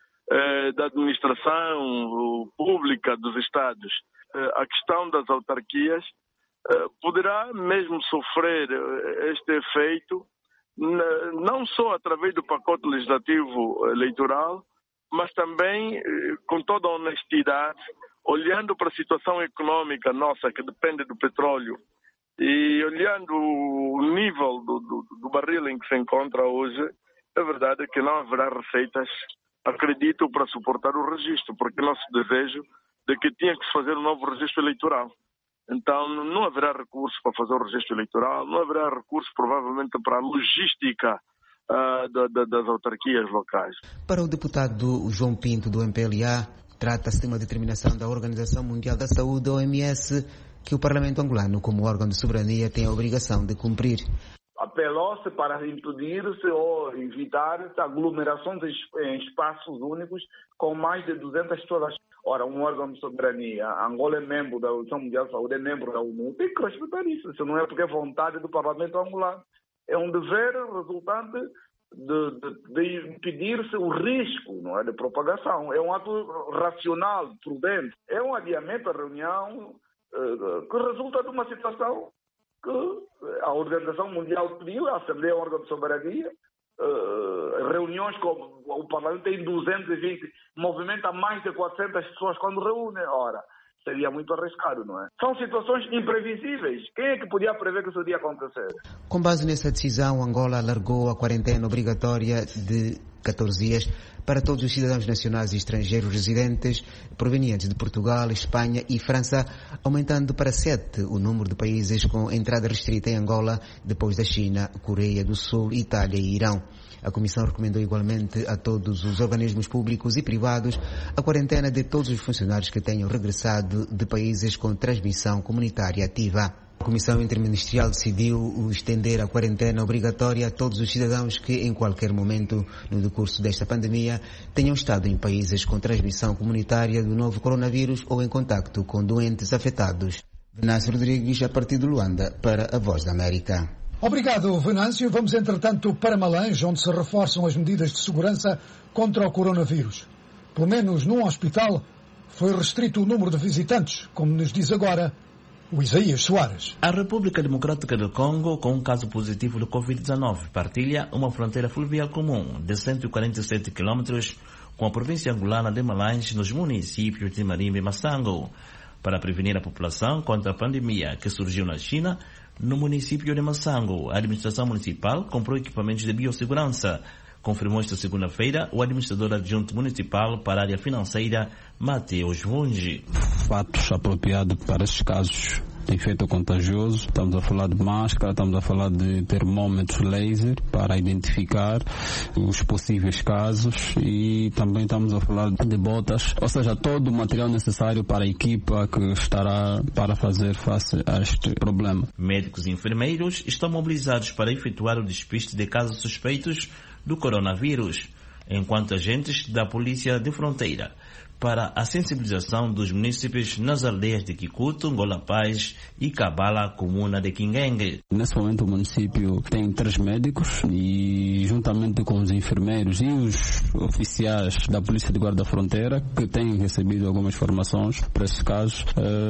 da administração pública dos Estados. A questão das autarquias poderá mesmo sofrer este efeito, não só através do pacote legislativo eleitoral, mas também com toda a honestidade, olhando para a situação econômica nossa, que depende do petróleo, e olhando o nível do barril em que se encontra hoje, a verdade é que não haverá receitas, acredito, para suportar o registro, porque nosso desejo é que tinha que se fazer um novo registro eleitoral. Então não haverá recurso para fazer o registro eleitoral, não haverá recurso provavelmente para a logística das autarquias locais.
Para o deputado João Pinto do MPLA, trata-se de uma determinação da Organização Mundial da Saúde, OMS, que o Parlamento angolano, como órgão de soberania, tem a obrigação de cumprir.
Apelou-se para impedir-se ou evitar aglomerações em espaços únicos com mais de 200 pessoas. Ora, um órgão de soberania, Angola é membro da Organização Mundial da Saúde, é membro da ONU, tem que respeitar isso. Isso não é porque é vontade do Parlamento angolano. É um dever resultante de impedir-se o risco, não é, de propagação. É um ato racional, prudente. É um adiamento da reunião que resulta de uma situação que a Organização Mundial pediu, a Assembleia é um órgão de soberania, reuniões com o Parlamento tem 220, movimenta mais de 400 pessoas quando reúne. Ora, seria muito arriscado, não é? São situações imprevisíveis. Quem é que podia prever que isso iria acontecer?
Com base nessa decisão, Angola alargou a quarentena obrigatória de 14 dias para todos os cidadãos nacionais e estrangeiros residentes provenientes de Portugal, Espanha e França, aumentando para 7 o número de países com entrada restrita em Angola, depois da China, Coreia do Sul, Itália e Irão. A Comissão recomendou igualmente a todos os organismos públicos e privados a quarentena de todos os funcionários que tenham regressado de países com transmissão comunitária ativa. A Comissão Interministerial decidiu estender a quarentena obrigatória a todos os cidadãos que, em qualquer momento no decurso desta pandemia, tenham estado em países com transmissão comunitária do novo coronavírus ou em contacto com doentes afetados. Venâncio Rodrigues, a partir de Luanda, para a Voz da América.
Obrigado, Venâncio. Vamos, entretanto, para Malange, onde se reforçam as medidas de segurança contra o coronavírus. Pelo menos num hospital foi restrito o número de visitantes, como nos diz agora o Isaías Soares.
A República Democrática do Congo, com um caso positivo de Covid-19, partilha uma fronteira fluvial comum de 147 km com a província angolana de Malange, nos municípios de Marimba e Massango. Para prevenir a população contra a pandemia que surgiu na China, no município de Massango, a administração municipal comprou equipamentos de biossegurança. Confirmou esta segunda-feira o administrador adjunto municipal para a área financeira, Mateus Vungi.
Fatos apropriados para esses casos
efeito contagioso. Estamos a falar de máscara, estamos a falar de termômetros laser para identificar os possíveis casos e também estamos a falar de botas, ou seja, todo o material necessário para a equipa que estará para fazer face a este problema.
Médicos e enfermeiros estão mobilizados para efetuar o despiste de casos suspeitos do coronavírus, enquanto agentes da Polícia de Fronteira para a sensibilização dos munícipes nas aldeias de Kikutu, Angola Paz e Cabala, comuna de Kingengue.
Nesse momento o município tem 3 médicos e juntamente com os enfermeiros e os oficiais da Polícia de Guarda Fronteira que têm recebido algumas informações para esses casos,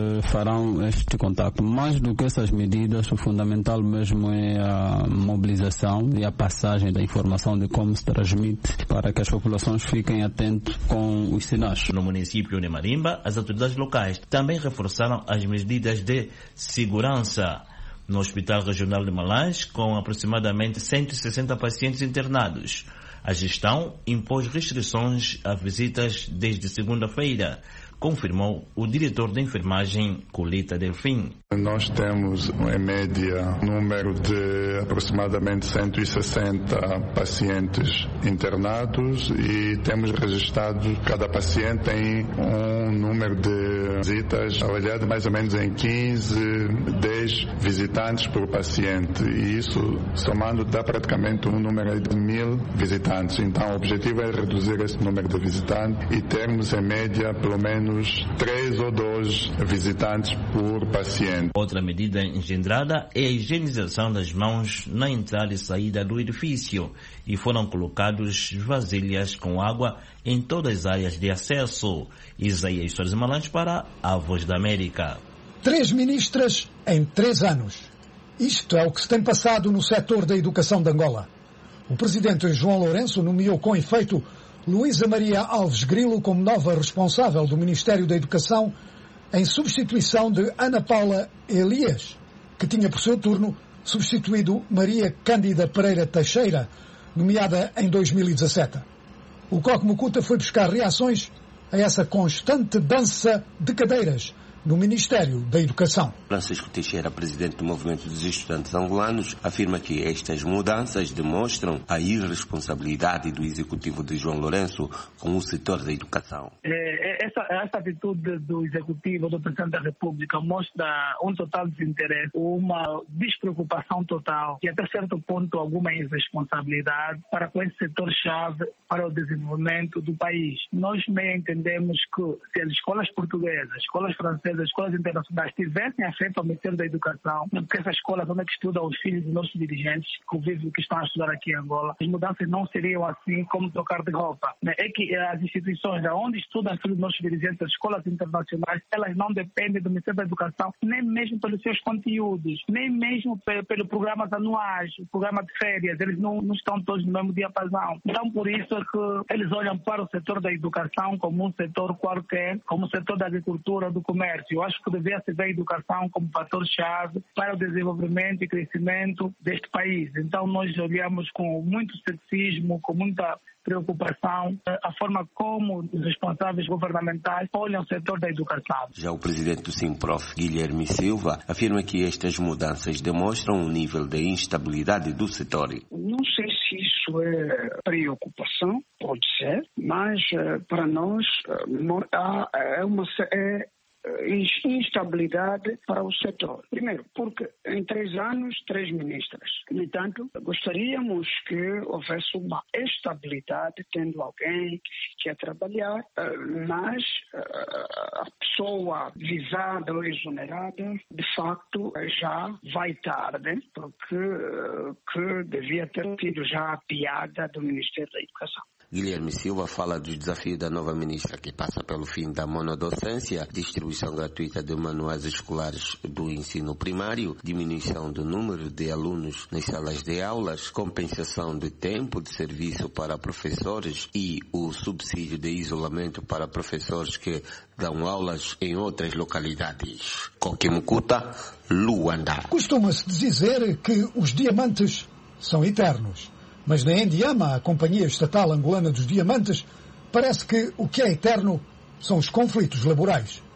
farão este contacto. Mais do que essas medidas, o fundamental mesmo é a mobilização e a passagem da informação de como se transmite para que as populações fiquem atentas com os sinais.
No município de Marimba, as autoridades locais também reforçaram as medidas de segurança. No Hospital Regional de Malange, com aproximadamente 160 pacientes internados, a gestão impôs restrições a visitas desde segunda-feira, confirmou o diretor de enfermagem, Colita Delfim.
Nós temos, em média, número de aproximadamente 160 pacientes internados e temos registrado, cada paciente tem um número de visitas avaliado mais ou menos em 15, 10 visitantes por paciente, e isso, somando, dá praticamente um número de 1000 visitantes. Então, o objetivo é reduzir esse número de visitantes e termos, em média, pelo menos 3 ou 2 visitantes por paciente.
Outra medida engendrada é a higienização das mãos na entrada e saída do edifício e foram colocados vasilhas com água em todas as áreas de acesso. Isaías Soares Malange para a Voz da América.
3 ministras em 3 anos. Isto é o que se tem passado no setor da educação de Angola. O presidente João Lourenço nomeou com efeito Luísa Maria Alves Grilo como nova responsável do Ministério da Educação, em substituição de Ana Paula Elias, que tinha por seu turno substituído Maria Cândida Pereira Teixeira, nomeada em 2017. O Coque Mucuta foi buscar reações a essa constante dança de cadeiras no Ministério da Educação.
Francisco Teixeira, presidente do Movimento dos Estudantes Angolanos, afirma que estas mudanças demonstram a irresponsabilidade do executivo de João Lourenço com o setor da educação.
Essa atitude do executivo, do presidente da República, mostra um total desinteresse, uma despreocupação total e até certo ponto alguma irresponsabilidade para com esse setor-chave para o desenvolvimento do país. Nós bem entendemos que se as escolas portuguesas, as escolas francesas, as escolas internacionais tivessem acesso ao Ministério da Educação, porque essas escolas onde é que estudam os filhos dos nossos dirigentes que estão a estudar aqui em Angola, as mudanças não seriam assim como trocar de roupa. É que as instituições onde estudam os filhos dos nossos dirigentes, as escolas internacionais, elas não dependem do Ministério da Educação, nem mesmo pelos seus conteúdos, nem mesmo pelos programas anuais, o programa de férias, eles não estão todos no mesmo diapasão. Então, por isso é que eles olham para o setor da educação como um setor qualquer, como o setor da agricultura, do comércio. Eu acho que deveria se ver a educação como fator-chave para o desenvolvimento e crescimento deste país. Então, nós olhamos com muito ceticismo, com muita preocupação, a forma como os responsáveis governamentais olham o setor da educação.
Já o presidente do Simprof, Guilherme Silva, afirma que estas mudanças demonstram um nível de instabilidade do setor.
Não sei se isso é preocupação, pode ser, mas para nós é uma instabilidade para o setor. Primeiro, porque em 3 anos, 3 ministras. No entanto, gostaríamos que houvesse uma estabilidade, tendo alguém que quer trabalhar, mas a pessoa visada ou exonerada, de facto, já vai tarde, porque devia ter tido já a piada do Ministério da Educação.
Guilherme Silva fala dos desafios da nova ministra, que passa pelo fim da monodocência, distribuição gratuita de manuais escolares do ensino primário, diminuição do número de alunos nas salas de aulas, compensação de tempo de serviço para professores e o subsídio de isolamento para professores que dão aulas em outras localidades. Coque Mucuta, Luanda.
Costuma-se dizer que os diamantes são eternos. Mas na Endiama, a Companhia Estatal Angolana dos Diamantes, parece que o que é eterno são os conflitos laborais.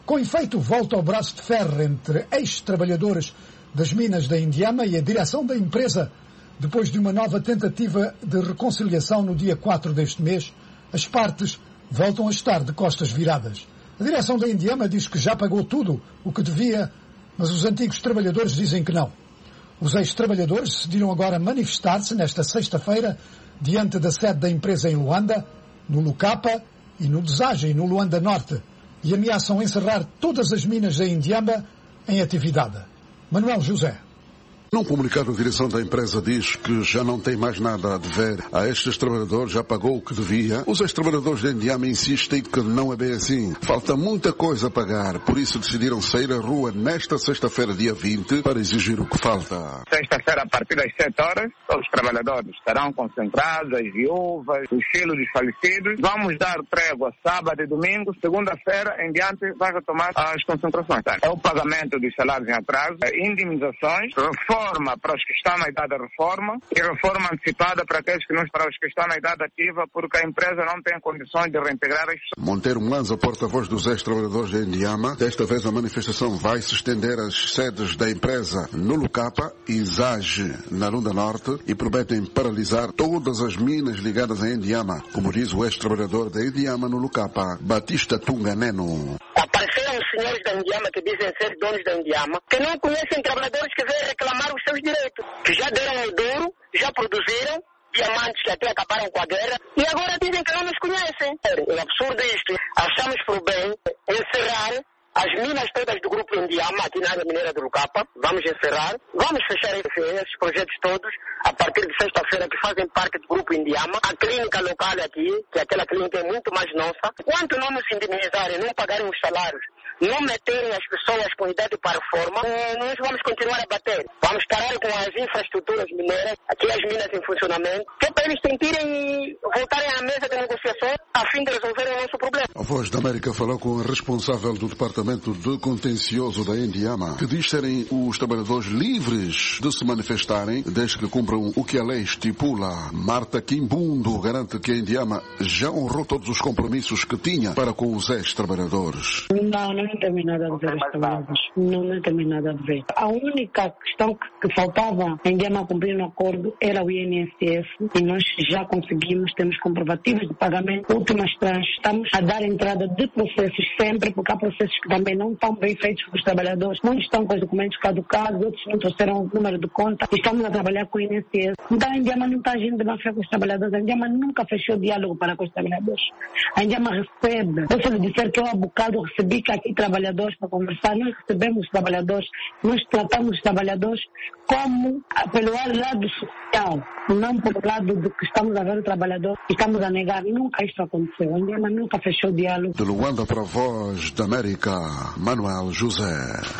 Com efeito, volta ao braço de ferro entre ex-trabalhadores das minas da Indiama e a direção da empresa. Depois de uma nova tentativa de reconciliação no dia 4 deste mês, as partes voltam a estar de costas viradas. A direção da Indiama diz que já pagou tudo o que devia, mas os antigos trabalhadores dizem que não. Os ex-trabalhadores decidiram agora manifestar-se nesta sexta-feira diante da sede da empresa em Luanda, no Lucapa e no Desage, no Luanda Norte, e ameaçam encerrar todas as minas da Indiama em atividade. Manuel José.
Num comunicado, a direção da empresa diz que já não tem mais nada a dever a estes trabalhadores, já pagou o que devia. Os ex-trabalhadores da Indiama insistem que não é bem assim. Falta muita coisa a pagar, por isso decidiram sair à rua nesta sexta-feira, dia 20, para exigir o que falta.
Sexta-feira, a partir das 7 horas, todos os trabalhadores estarão concentrados, as viúvas, os filhos dos falecidos. Vamos dar trégua sábado e domingo. Segunda-feira em diante vai retomar as concentrações. É o pagamento dos salários em atraso, indemnizações, reforma para os que estão na idade da reforma e reforma antecipada para aqueles que não, para os que estão na idade ativa, porque a empresa não tem condições de reintegrar as pessoas.
Monteiro Mlanza, porta-voz dos ex-trabalhadores da Indiama. Desta vez a manifestação vai se estender às sedes da empresa no Lucapa e Zage, na Lunda Norte, e prometem paralisar todas as minas ligadas à Indiama, como diz o ex-trabalhador da Indiama no Lucapa, Batista Tunganeno.
Apareceram os senhores da Indiama que dizem ser donos da Indiama, que não conhecem trabalhadores que vêm reclamar os seus direitos, que já deram o duro, já produziram diamantes que até acabaram com a guerra e agora dizem que não nos conhecem. É absurdo isto. Achamos por bem encerrar as minas todas do grupo Indiama aqui na área mineira do Lucapa. Vamos encerrar, vamos fechar esses projetos todos a partir de sexta-feira, que fazem parte do grupo Indiama. A clínica local aqui, que aquela clínica é muito mais nossa. Enquanto não nos indemnizarem, não pagarem os salários, não meterem as pessoas com idade para reforma, nós vamos continuar a bater. Vamos parar com as infraestruturas mineiras, aqui as minas em funcionamento, que é para eles tentarem voltarem à mesa de negociação a fim de resolver o nosso problema.
A Voz da América falou com o responsável do Departamento de Contencioso da Indiama, que diz serem os trabalhadores livres de se manifestarem, desde que cumpram o que a lei estipula. Marta Quimbundo garante que a Indiama já honrou todos os compromissos que tinha para com os ex-trabalhadores.
Não tem nada a ver os trabalhadores. Não tem nada a ver. A única questão que faltava a Indiama cumprir no acordo era o INSS e nós já conseguimos, temos comprovativos de pagamento, últimas tranches. Estamos a dar entrada de processos sempre, porque há processos que também não estão bem feitos com os trabalhadores. Muitos estão com os documentos caducados, outros não trouxeram o número de conta. Estamos a trabalhar com o INSS. Então a Indiama não está agindo de má fé com os trabalhadores. A Indiama nunca fechou diálogo para com os trabalhadores. A Indiama recebe. Posso lhe dizer que eu há bocado recebi que aqui trabalhadores para conversar. Nós recebemos os trabalhadores, nós tratamos os trabalhadores como pelo lado social, não pelo lado do que estamos a ver o trabalhador, estamos a negar. Nunca isso aconteceu. A Indiama nunca fechou diálogo.
De Luanda para a Voz da América, Manuel José.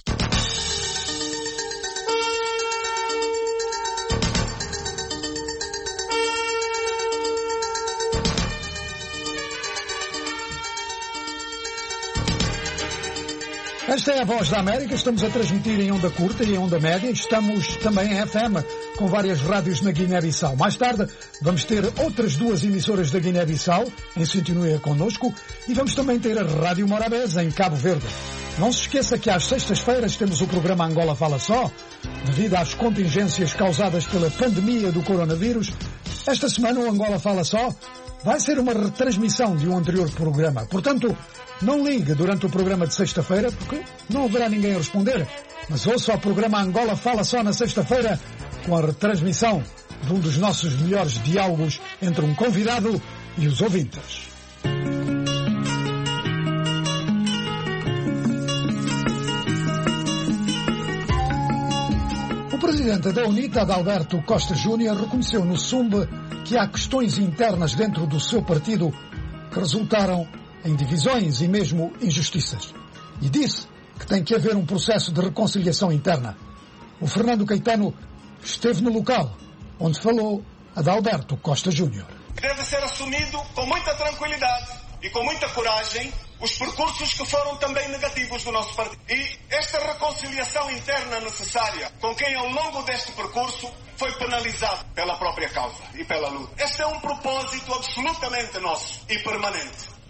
Esta é a Voz da América, estamos a transmitir em onda curta e em onda média, estamos também em FM, com várias rádios na Guiné-Bissau. Mais tarde vamos ter outras duas emissoras da Guiné-Bissau em sintonia connosco e vamos também ter a Rádio Morabeza em Cabo Verde. Não se esqueça que às sextas-feiras temos o programa Angola Fala Só, devido às contingências causadas pela pandemia do coronavírus. Esta semana o Angola Fala Só vai ser uma retransmissão de um anterior programa, portanto, não ligue durante o programa de sexta-feira, porque não haverá ninguém a responder. Mas ouça o programa Angola Fala Só na sexta-feira, com a retransmissão de um dos nossos melhores diálogos entre um convidado e os ouvintes. O presidente da UNITA, Adalberto Costa Júnior, reconheceu no SUMB que há questões internas dentro do seu partido que resultaram em divisões e mesmo injustiças. E disse que tem que haver um processo de reconciliação interna. O Fernando Caetano esteve no local onde falou Adalberto Costa Júnior.
Deve ser assumido com muita tranquilidade e com muita coragem os percursos que foram também negativos do nosso partido. E esta reconciliação interna necessária com quem ao longo deste percurso foi penalizado pela própria causa e pela luta. Este é um propósito absolutamente nosso e permanente.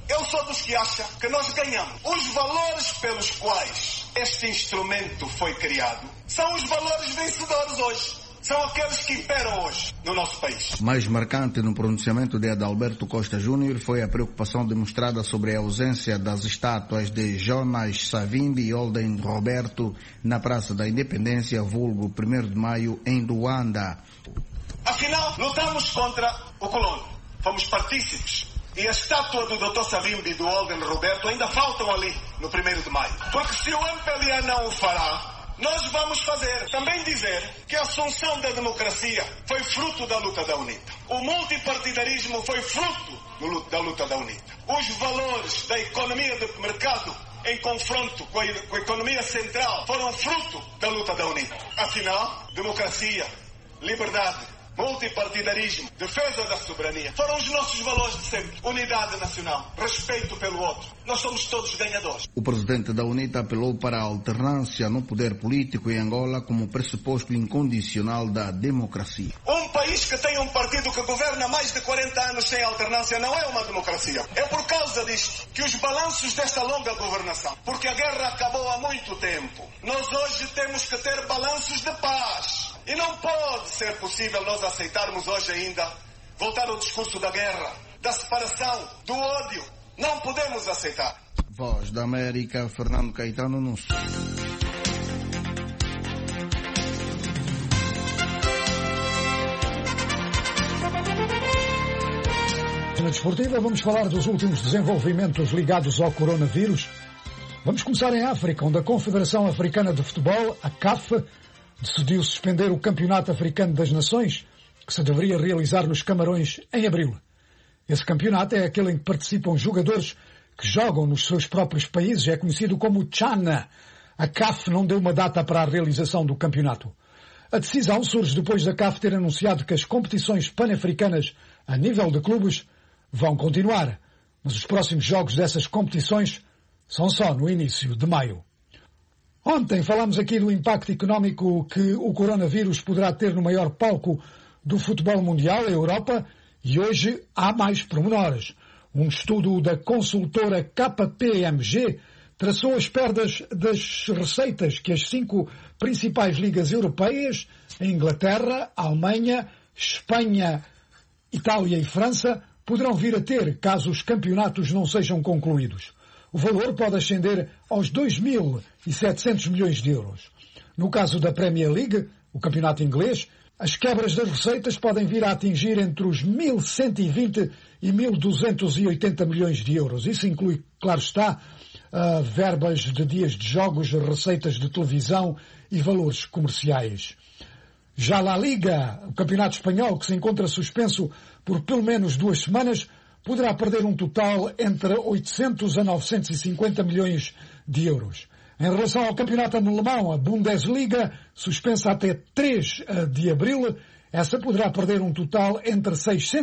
Eu sou dos que acham que nós ganhamos. Os valores pelos quais este instrumento foi criado são os valores vencedores hoje. São aqueles que imperam hoje no nosso país.
Mais marcante no pronunciamento de Adalberto Costa Júnior foi a preocupação demonstrada sobre a ausência das estátuas de Jonas Savimbi e Holden Roberto na Praça da Independência, vulgo 1º de Maio, em Luanda.
Afinal, lutamos contra o colono. Fomos partícipes. E a estátua do Dr. Savimbi e do Holden Roberto ainda faltam ali no 1º de Maio. Porque se o MPLA não o fará, nós vamos fazer. Também dizer que a assunção da democracia foi fruto da luta da UNITA. O multipartidarismo foi fruto da luta da UNITA. Os valores da economia de mercado em confronto com a economia central foram fruto da luta da UNITA. Afinal, democracia, liberdade, multipartidarismo, defesa da soberania foram os nossos valores de sempre. Unidade nacional, respeito pelo outro. Nós somos todos ganhadores.
O presidente da UNITA apelou para a alternância no poder político em Angola como pressuposto incondicional da democracia.
Um país que tem um partido que governa há mais de 40 anos sem alternância não é uma democracia. É por causa disto que os balanços desta longa governação, porque a guerra acabou há muito tempo, nós hoje temos que ter balanços de paz. E não pode ser possível nós aceitarmos hoje ainda voltar ao discurso da guerra, da separação, do ódio. Não podemos aceitar.
Voz da América, Fernando Caetano Nunes.
Na desportiva, vamos falar dos últimos desenvolvimentos ligados ao coronavírus. Vamos começar em África, onde a Confederação Africana de Futebol, a CAF, decidiu suspender o Campeonato Africano das Nações, que se deveria realizar nos Camarões em abril. Esse campeonato é aquele em que participam jogadores que jogam nos seus próprios países, é conhecido como Tchana. A CAF não deu uma data para a realização do campeonato. A decisão surge depois da CAF ter anunciado que as competições pan-africanas a nível de clubes vão continuar, mas os próximos jogos dessas competições são só no início de maio. Ontem falámos aqui do impacto económico que o coronavírus poderá ter no maior palco do futebol mundial, a Europa, e hoje há mais pormenores. Um estudo da consultora KPMG traçou as perdas das receitas que as 5 principais ligas europeias, a Inglaterra, a Alemanha, Espanha, Itália e França, poderão vir a ter caso os campeonatos não sejam concluídos. O valor pode ascender aos 2.700 milhões de euros. No caso da Premier League, o campeonato inglês, as quebras das receitas podem vir a atingir entre os 1.120 e 1.280 milhões de euros. Isso inclui, claro está, verbas de dias de jogos, receitas de televisão e valores comerciais. Já La Liga, o campeonato espanhol, que se encontra suspenso por pelo menos 2 semanas, poderá perder um total entre 800 a 950 milhões de euros. Em relação ao campeonato alemão, a Bundesliga, suspensa até 3 de abril, essa poderá perder um total entre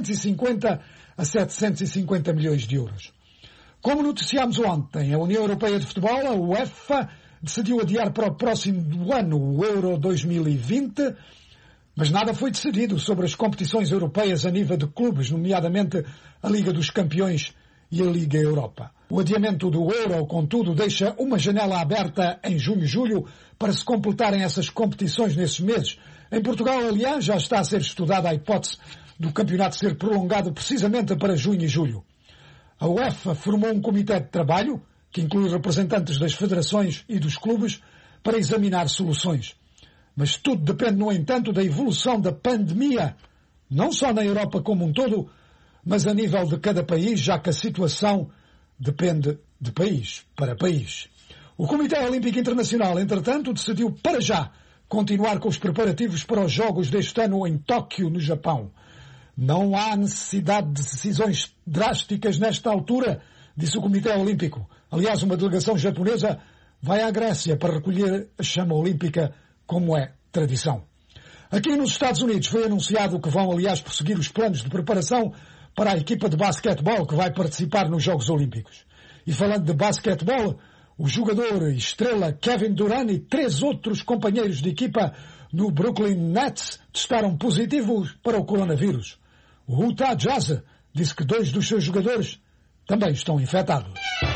650 a 750 milhões de euros. Como noticiámos ontem, a União Europeia de Futebol, a UEFA, decidiu adiar para o próximo ano o Euro 2020, mas nada foi decidido sobre as competições europeias a nível de clubes, nomeadamente a Liga dos Campeões e a Liga Europa. O adiamento do Euro, contudo, deixa uma janela aberta em junho e julho para se completarem essas competições nesses meses. Em Portugal, aliás, já está a ser estudada a hipótese do campeonato ser prolongado precisamente para junho e julho. A UEFA formou um comitê de trabalho, que inclui representantes das federações e dos clubes, para examinar soluções. Mas tudo depende, no entanto, da evolução da pandemia, não só na Europa como um todo, mas a nível de cada país, já que a situação depende de país para país. O Comitê Olímpico Internacional, entretanto, decidiu para já continuar com os preparativos para os Jogos deste ano em Tóquio, no Japão. Não há necessidade de decisões drásticas nesta altura, disse o Comitê Olímpico. Aliás, uma delegação japonesa vai à Grécia para recolher a chama olímpica, como é tradição. Aqui nos Estados Unidos foi anunciado que vão, aliás, prosseguir os planos de preparação para a equipa de basquetebol que vai participar nos Jogos Olímpicos. E falando de basquetebol, o jogador estrela Kevin Durant e 3 outros companheiros de equipa no Brooklyn Nets testaram positivos para o coronavírus. O Utah Jazz disse que 2 dos seus jogadores também estão infectados.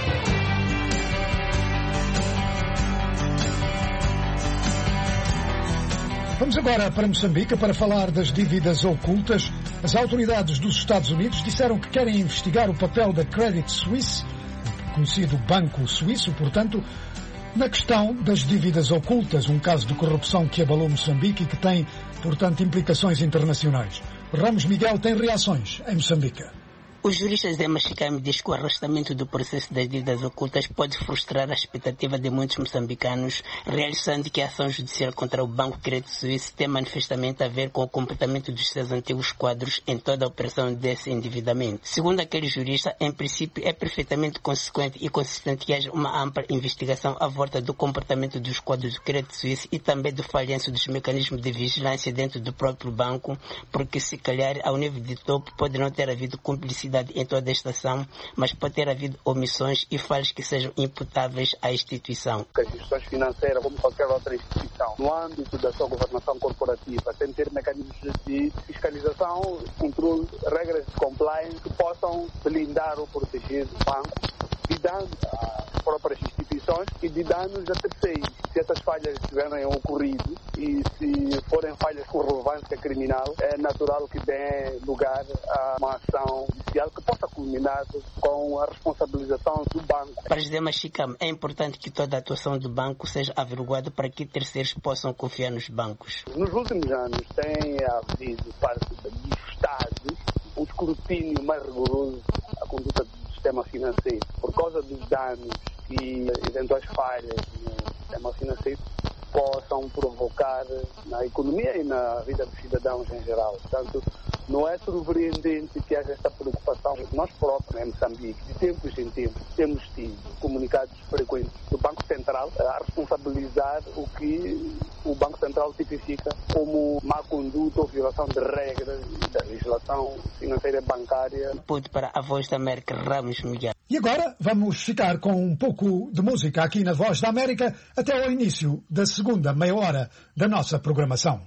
Vamos agora para Moçambique para falar das dívidas ocultas. As autoridades dos Estados Unidos disseram que querem investigar o papel da Credit Suisse, conhecido Banco Suíço, portanto, na questão das dívidas ocultas, um caso de corrupção que abalou Moçambique e que tem, portanto, implicações internacionais. Ramos Miguel tem reações em Moçambique.
Os juristas de Machicame dizem que o arrastamento do processo das dívidas ocultas pode frustrar a expectativa de muitos moçambicanos, realçando que a ação judicial contra o Banco Credit Suisse tem manifestamente a ver com o comportamento dos seus antigos quadros em toda a operação desse endividamento. Segundo aquele jurista, em princípio é perfeitamente consequente e consistente que haja uma ampla investigação à volta do comportamento dos quadros do Credit Suisse e também do falhanço dos mecanismos de vigilância dentro do próprio banco, porque se calhar ao nível de topo pode não ter havido cumplicidade em toda esta ação, mas pode ter havido omissões e falhas que sejam imputáveis à instituição.
As instituições financeiras, como qualquer outra instituição, no âmbito da sua governação corporativa, tem que ter mecanismos de fiscalização, controle, regras de compliance que possam blindar ou proteger o banco de danos às próprias instituições e de danos a terceiros. Se essas falhas tiverem ocorrido e se forem falhas com relevância criminal, é natural que dê lugar a uma ação judicial que possa culminar com a responsabilização do banco.
Para José Machicame, é importante que toda a atuação do banco seja averiguada para que terceiros possam confiar nos bancos.
Nos últimos anos tem havido parte dos Estados um escrutínio mais rigoroso à conduta do sistema financeiro, por causa dos danos e eventuais falhas no sistema financeiro possam provocar na economia e na vida dos cidadãos em geral. Portanto, não é surpreendente que haja esta preocupação. Nós próprios, em Moçambique, de tempos em tempos, temos tido comunicados frequentes do Banco Central a responsabilizar o que o Banco Central tipifica como má conduta ou violação de regras da legislação financeira e bancária.
Para a Voz da América, Ramos Miguel.
E agora vamos ficar com um pouco de música aqui na Voz da América até ao início da segunda meia hora da nossa programação.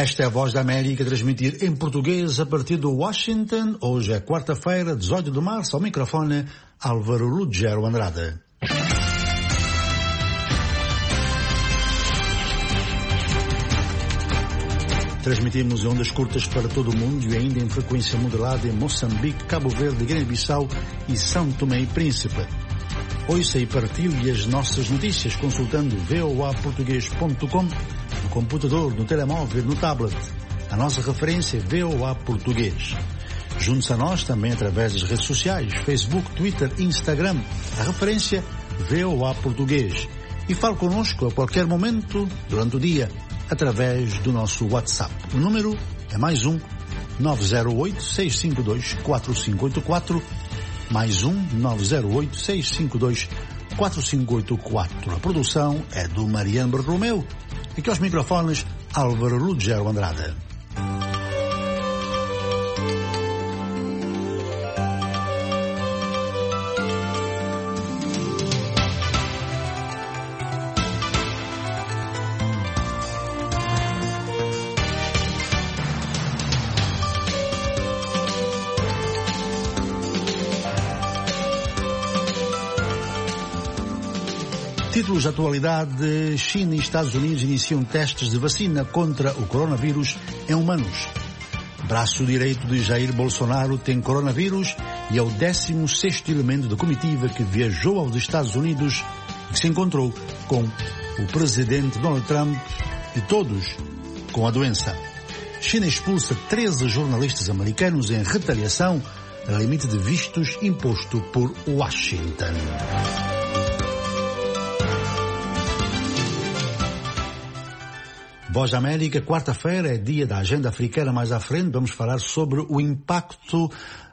Esta é a Voz da América, transmitir em português a partir de Washington. Hoje é quarta-feira, 18 de março, ao microfone Álvaro Ruggiero Andrade. Transmitimos em ondas curtas para todo o mundo e ainda em frequência modulada em Moçambique, Cabo Verde, Guiné-Bissau e São Tomé e Príncipe. Ouça e partilhe as nossas notícias consultando voaportugues.com no computador, no telemóvel, no tablet. A nossa referência é VOA Português. Junte-se a nós também através das redes sociais, Facebook, Twitter, Instagram. A referência VOA Português. E fale connosco a qualquer momento durante o dia através do nosso WhatsApp. O número é mais 908-652-4584, mais 908-652-4584. A produção é do Mariano Bartolomeu. Aqui aos microfones, Álvaro Ruggiero Andrade. Títulos de atualidade: China e Estados Unidos iniciam testes de vacina contra o coronavírus em humanos. Braço direito de Jair Bolsonaro tem coronavírus e é o 16º elemento da comitiva que viajou aos Estados Unidos e que se encontrou com o presidente Donald Trump e todos com a doença. China expulsa 13 jornalistas americanos em retaliação ao limite de vistos imposto por Washington. Voz da América, quarta-feira é dia da agenda africana. Mais à frente vamos falar sobre o impacto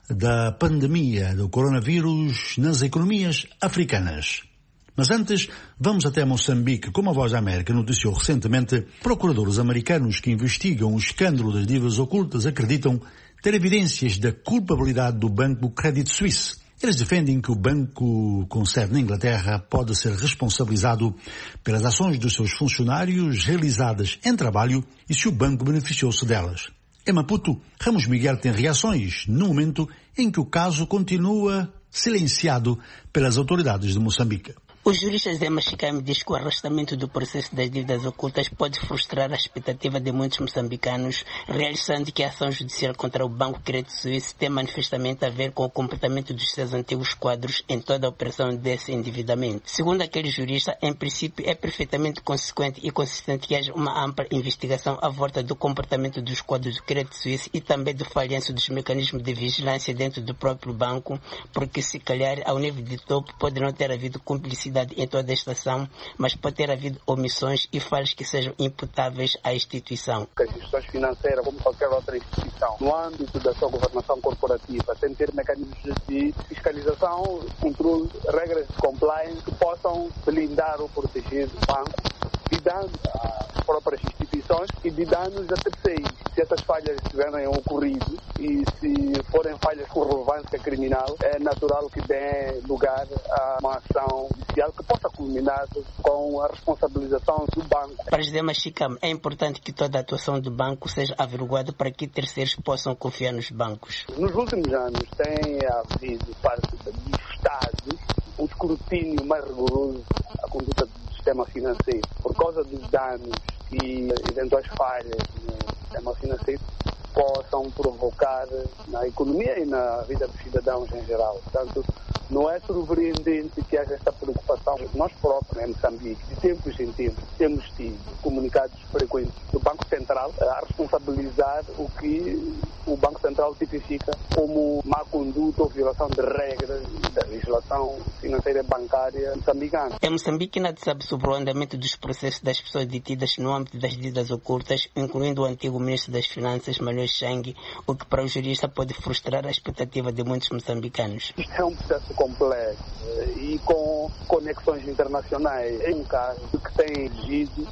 da pandemia do coronavírus nas economias africanas. Mas antes, vamos até Moçambique. Como a Voz da América noticiou recentemente, procuradores americanos que investigam o escândalo das dívidas ocultas acreditam ter evidências da culpabilidade do banco Credit Suisse. Eles defendem que o banco com sede na Inglaterra pode ser responsabilizado pelas ações dos seus funcionários realizadas em trabalho e se o banco beneficiou-se delas. Em Maputo, Ramos Miguel tem reações no momento em que o caso continua silenciado pelas autoridades de Moçambique.
Os juristas de Machicame diz que o arrastamento do processo das dívidas ocultas pode frustrar a expectativa de muitos moçambicanos, realçando que a ação judicial contra o Banco Credit Suisse tem manifestamente a ver com o comportamento dos seus antigos quadros em toda a operação desse endividamento. Segundo aquele jurista, em princípio é perfeitamente consequente e consistente que haja uma ampla investigação à volta do comportamento dos quadros do Credit Suisse e também do falhanço dos mecanismos de vigilância dentro do próprio banco, porque se calhar ao nível de topo pode não ter havido cumplicidade em toda esta ação, mas pode ter havido omissões e falhas que sejam imputáveis à instituição.
As instituições financeiras, como qualquer outra instituição, no âmbito da sua governação corporativa, tem que ter mecanismos de fiscalização, controle, regras de compliance que possam blindar ou proteger o banco de danos às próprias instituições e de danos a terceiros. Se essas falhas tiverem ocorrido e se forem falhas com relevância criminal, é natural que dê lugar a uma ação judicial que possa culminar com a responsabilização do banco.
Para os demais Chicam, é importante que toda a atuação do banco seja averiguada para que terceiros possam confiar nos bancos.
Nos últimos anos tem havido parte dos Estados um escrutínio mais rigoroso à conduta do sistema financeiro, por causa dos danos e eventuais falhas no sistema financeiro possam provocar na economia e na vida dos cidadãos em geral. Portanto, não é surpreendente que haja esta preocupação. Nós próprios, em Moçambique, de tempos em tempos, temos tido comunicados frequentes do Banco Central a responsabilizar o que o Banco Central tipifica como má conduta ou violação de regras da legislação financeira bancária moçambicana.
Em Moçambique, nada se sabe sobre o andamento dos processos das pessoas detidas no âmbito das dívidas ocultas, incluindo o antigo ministro das Finanças, Manuel Chang, o que para o jurista pode frustrar a expectativa de muitos moçambicanos.
Isto é um processo complexo e com conexões internacionais. É um caso que tem exigido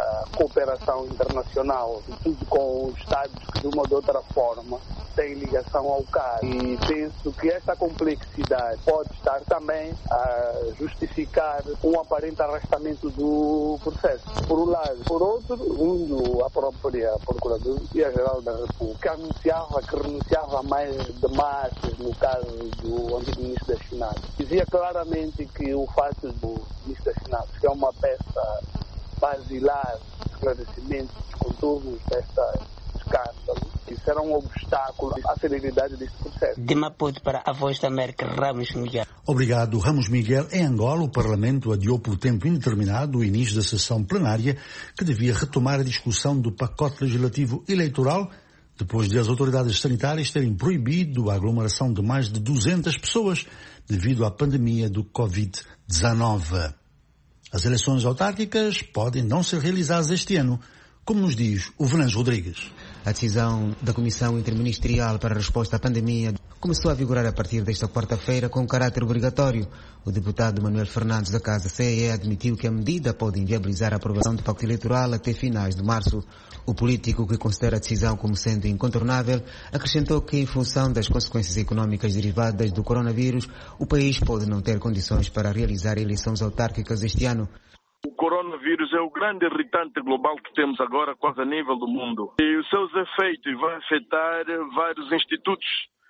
a cooperação internacional, tudo com os Estados que de uma ou de outra forma têm ligação ao caso. E penso que essa complexidade pode estar também a justificar um aparente arrastamento do processo, por um lado. Por outro, segundo a própria Procuradoria-Geral da República, anunciava que renunciava a mais de massas no caso do antigo ministro das Finanças. Dizia claramente que o fato do ministro das Finanças, que é uma peça basilar de esclarecimento dos contornos desta escândalo, isso era um obstáculo à celeridade deste processo.
De Maputo para a Voz da América, Ramos Miguel.
Obrigado, Ramos Miguel. Em Angola, o Parlamento adiou por tempo indeterminado o início da sessão plenária que devia retomar a discussão do pacote legislativo eleitoral depois de as autoridades sanitárias terem proibido a aglomeração de mais de 200 pessoas devido à pandemia do Covid-19. As eleições autárquicas podem não ser realizadas este ano, como nos diz o Venâncio Rodrigues.
A decisão da Comissão Interministerial para a Resposta à Pandemia começou a vigorar a partir desta quarta-feira com caráter obrigatório. O deputado Manuel Fernandes da Casa CE admitiu que a medida pode inviabilizar a aprovação do pacto eleitoral até finais de março. O político, que considera a decisão como sendo incontornável, acrescentou que, em função das consequências econômicas derivadas do coronavírus, o país pode não ter condições para realizar eleições autárquicas este ano.
O coronavírus é o grande irritante global que temos agora quase a nível do mundo. E os seus efeitos vão afetar vários institutos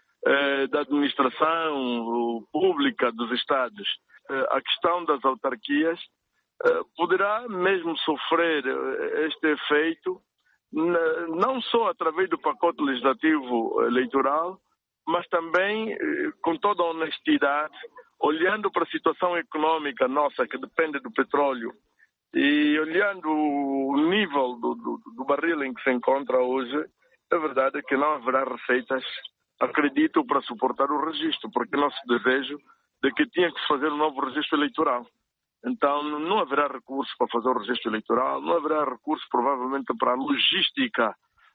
da administração pública dos Estados. A questão das autarquias poderá mesmo sofrer este efeito, não só através do pacote legislativo eleitoral, mas também com toda a honestidade, olhando para a situação econômica nossa, que depende do petróleo, e olhando o nível do barril em que se encontra hoje, a verdade é que não haverá receitas, acredito, para suportar o registro, porque nosso desejo de que tinha que se fazer um novo registro eleitoral. Então, não haverá recursos para fazer o registro eleitoral, não haverá recursos, provavelmente, para a logística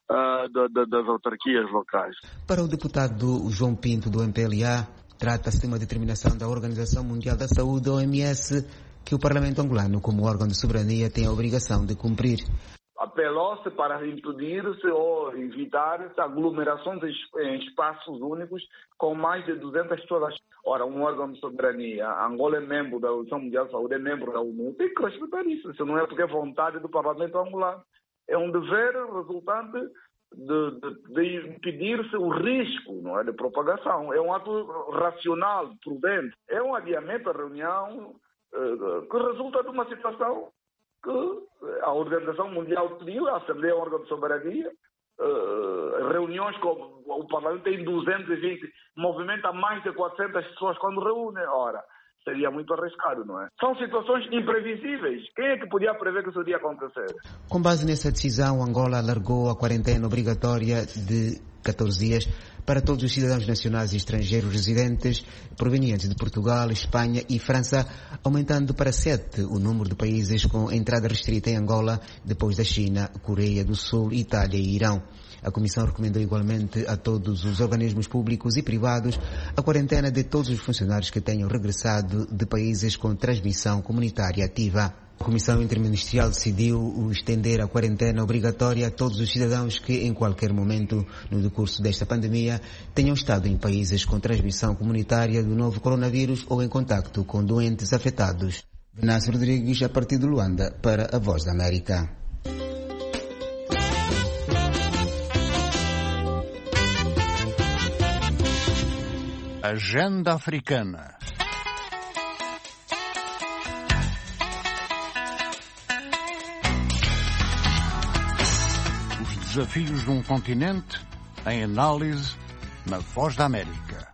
das autarquias locais.
Para o deputado João Pinto, do MPLA, trata-se de uma determinação da Organização Mundial da Saúde, OMS, que o Parlamento angolano, como órgão de soberania, tem a obrigação de cumprir.
Apelou-se para impedir-se ou evitar-se aglomerações em espaços únicos com mais de 200 pessoas. Ora, um órgão de soberania, Angola é membro da Organização Mundial da Saúde, é membro da ONU, tem que respeitar isso. Isso não é porque é vontade do Parlamento angolano. É um dever resultante de impedir-se o risco, não é, de propagação. É um ato racional, prudente. É um adiamento da reunião que resulta de uma situação que a Organização Mundial pediu, a Assembleia é um órgão de soberania, reuniões com o Parlamento tem 220, movimenta mais de 400 pessoas quando reúne. Ora, seria muito arriscado, não é? São situações imprevisíveis. Quem é que podia prever que isso iria acontecer?
Com base nessa decisão, Angola alargou a quarentena obrigatória de 14 dias para todos os cidadãos nacionais e estrangeiros residentes provenientes de Portugal, Espanha e França, aumentando para 7 o número de países com entrada restrita em Angola, depois da China, Coreia do Sul, Itália e Irão. A Comissão recomendou igualmente a todos os organismos públicos e privados a quarentena de todos os funcionários que tenham regressado de países com transmissão comunitária ativa. A Comissão Interministerial decidiu estender a quarentena obrigatória a todos os cidadãos que, em qualquer momento no decurso desta pandemia, tenham estado em países com transmissão comunitária do novo coronavírus ou em contacto com doentes afetados. Venâncio Rodrigues, a partir de Luanda, para a Voz da América.
Agenda Africana. Os desafios de um continente em análise na Voz da América.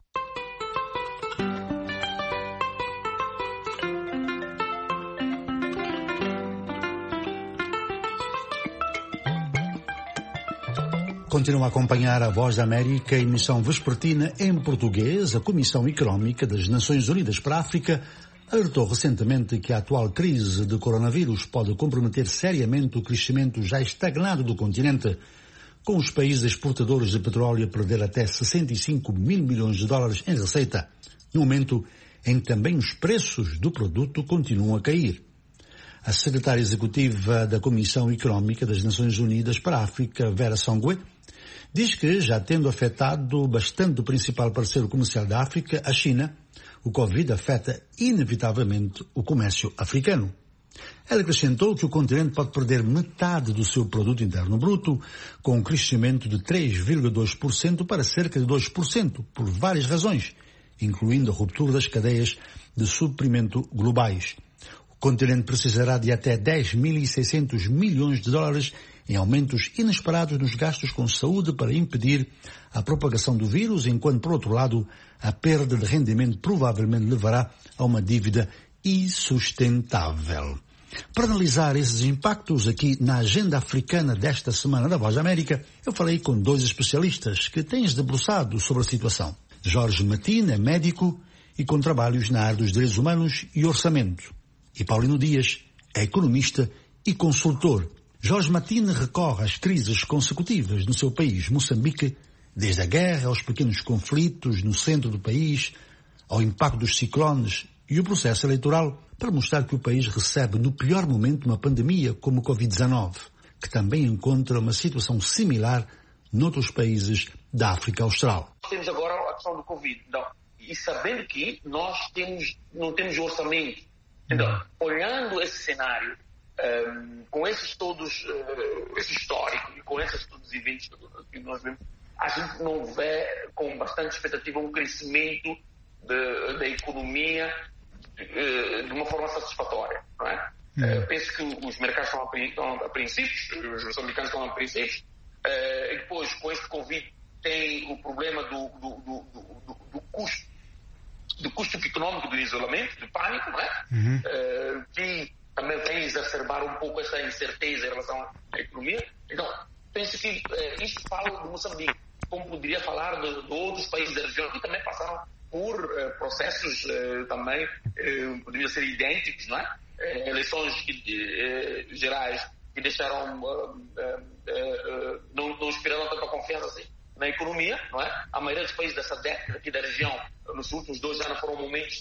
Continua a acompanhar a Voz da América, emissão vespertina em português. A Comissão Económica das Nações Unidas para a África alertou recentemente que a atual crise de coronavírus pode comprometer seriamente o crescimento já estagnado do continente, com os países exportadores de petróleo a perder até 65 mil milhões de dólares em receita, no momento em que também os preços do produto continuam a cair. A secretária executiva da Comissão Económica das Nações Unidas para a África, Vera Songwe, diz que, já tendo afetado bastante o principal parceiro comercial da África, a China, o Covid afeta inevitavelmente o comércio africano. Ela acrescentou que o continente pode perder metade do seu produto interno bruto, com um crescimento de 3,2% para cerca de 2%, por várias razões, incluindo a ruptura das cadeias de suprimento globais. O continente precisará de até 10.600 milhões de dólares em aumentos inesperados nos gastos com saúde para impedir a propagação do vírus, enquanto, por outro lado, a perda de rendimento provavelmente levará a uma dívida insustentável. Para analisar esses impactos aqui na agenda africana desta semana da Voz da América, eu falei com dois especialistas que têm se debruçado sobre a situação. Jorge Matina é médico e com trabalhos na área dos direitos humanos e orçamento. E Paulino Dias é economista e consultor. Jorge Matina recorre às crises consecutivas no seu país, Moçambique, desde a guerra aos pequenos conflitos no centro do país, ao impacto dos ciclones e o processo eleitoral, para mostrar que o país recebe no pior momento uma pandemia como o Covid-19, que também encontra uma situação similar noutros países da África Austral.
Temos agora a questão do Covid, então, e sabendo que nós não temos orçamento, então, olhando esse cenário, com esses todos, esse histórico e com esses todos os eventos que nós vemos, a gente não vê com bastante expectativa um crescimento da economia de uma forma satisfatória, não é? Penso que os mercados estão apreensivos, os moçambicanos estão apreensivos, e depois com este Covid tem o problema do custo econômico do isolamento, do pânico, não é? Que também vem exacerbar um pouco essa incerteza em relação à economia. Então, penso que isto fala de Moçambique, como poderia falar de outros países da região que também passaram por processos também, poderiam ser idênticos, não é? Eleições gerais que deixaram, não inspiraram tanta confiança assim na economia, não é? A maioria dos países dessa década aqui da região, nos últimos 2 anos foram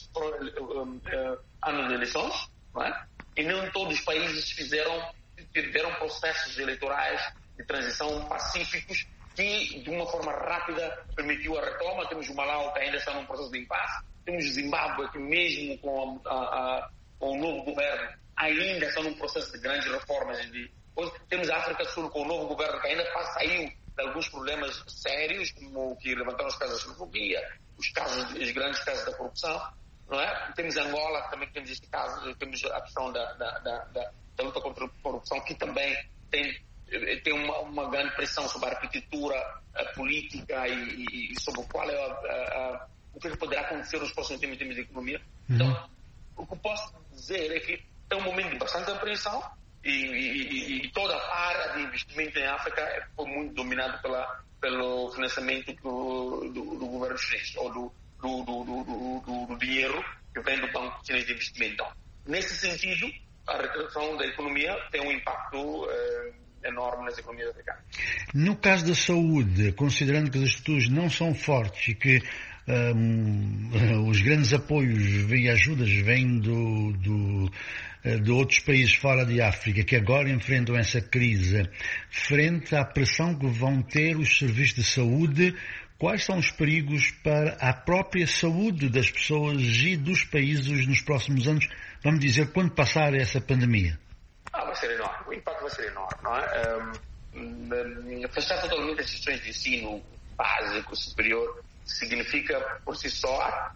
anos de eleições, não é? E não todos os países tiveram processos eleitorais de transição pacíficos que, de uma forma rápida, permitiu a retoma. Temos o Malau, que ainda está num processo de impasse. Temos o Zimbábue, que mesmo com o novo governo, ainda está num processo de grandes reformas. Temos a África do Sul, com o novo governo, que ainda saiu de alguns problemas sérios, como o que levantaram os casos da xenofobia, os grandes casos da corrupção, não é? Temos Angola, também temos este caso, temos a questão da luta contra a corrupção, que também tem uma grande pressão sobre a arquitetura política e sobre qual é o que poderá acontecer nos próximos tempos em termos de economia. Então, o que eu posso dizer é que é um momento de bastante apreensão e toda a área de investimento em África foi muito dominada pelo financiamento do governo chinês, ou do dinheiro que vem do Banco Chinês de Investimento. Então, nesse sentido, a retração da economia tem um impacto enorme nas economias africanas.
No caso da saúde, considerando que as estruturas não são fortes e que os grandes apoios e ajudas vêm de outros países fora de África que agora enfrentam essa crise, frente à pressão que vão ter os serviços de saúde, quais são os perigos para a própria saúde das pessoas e dos países nos próximos anos, vamos dizer, quando passar essa pandemia?
Vai ser enorme, o impacto vai ser enorme, não é? Fechar totalmente as instituições de ensino básico, superior, significa por si só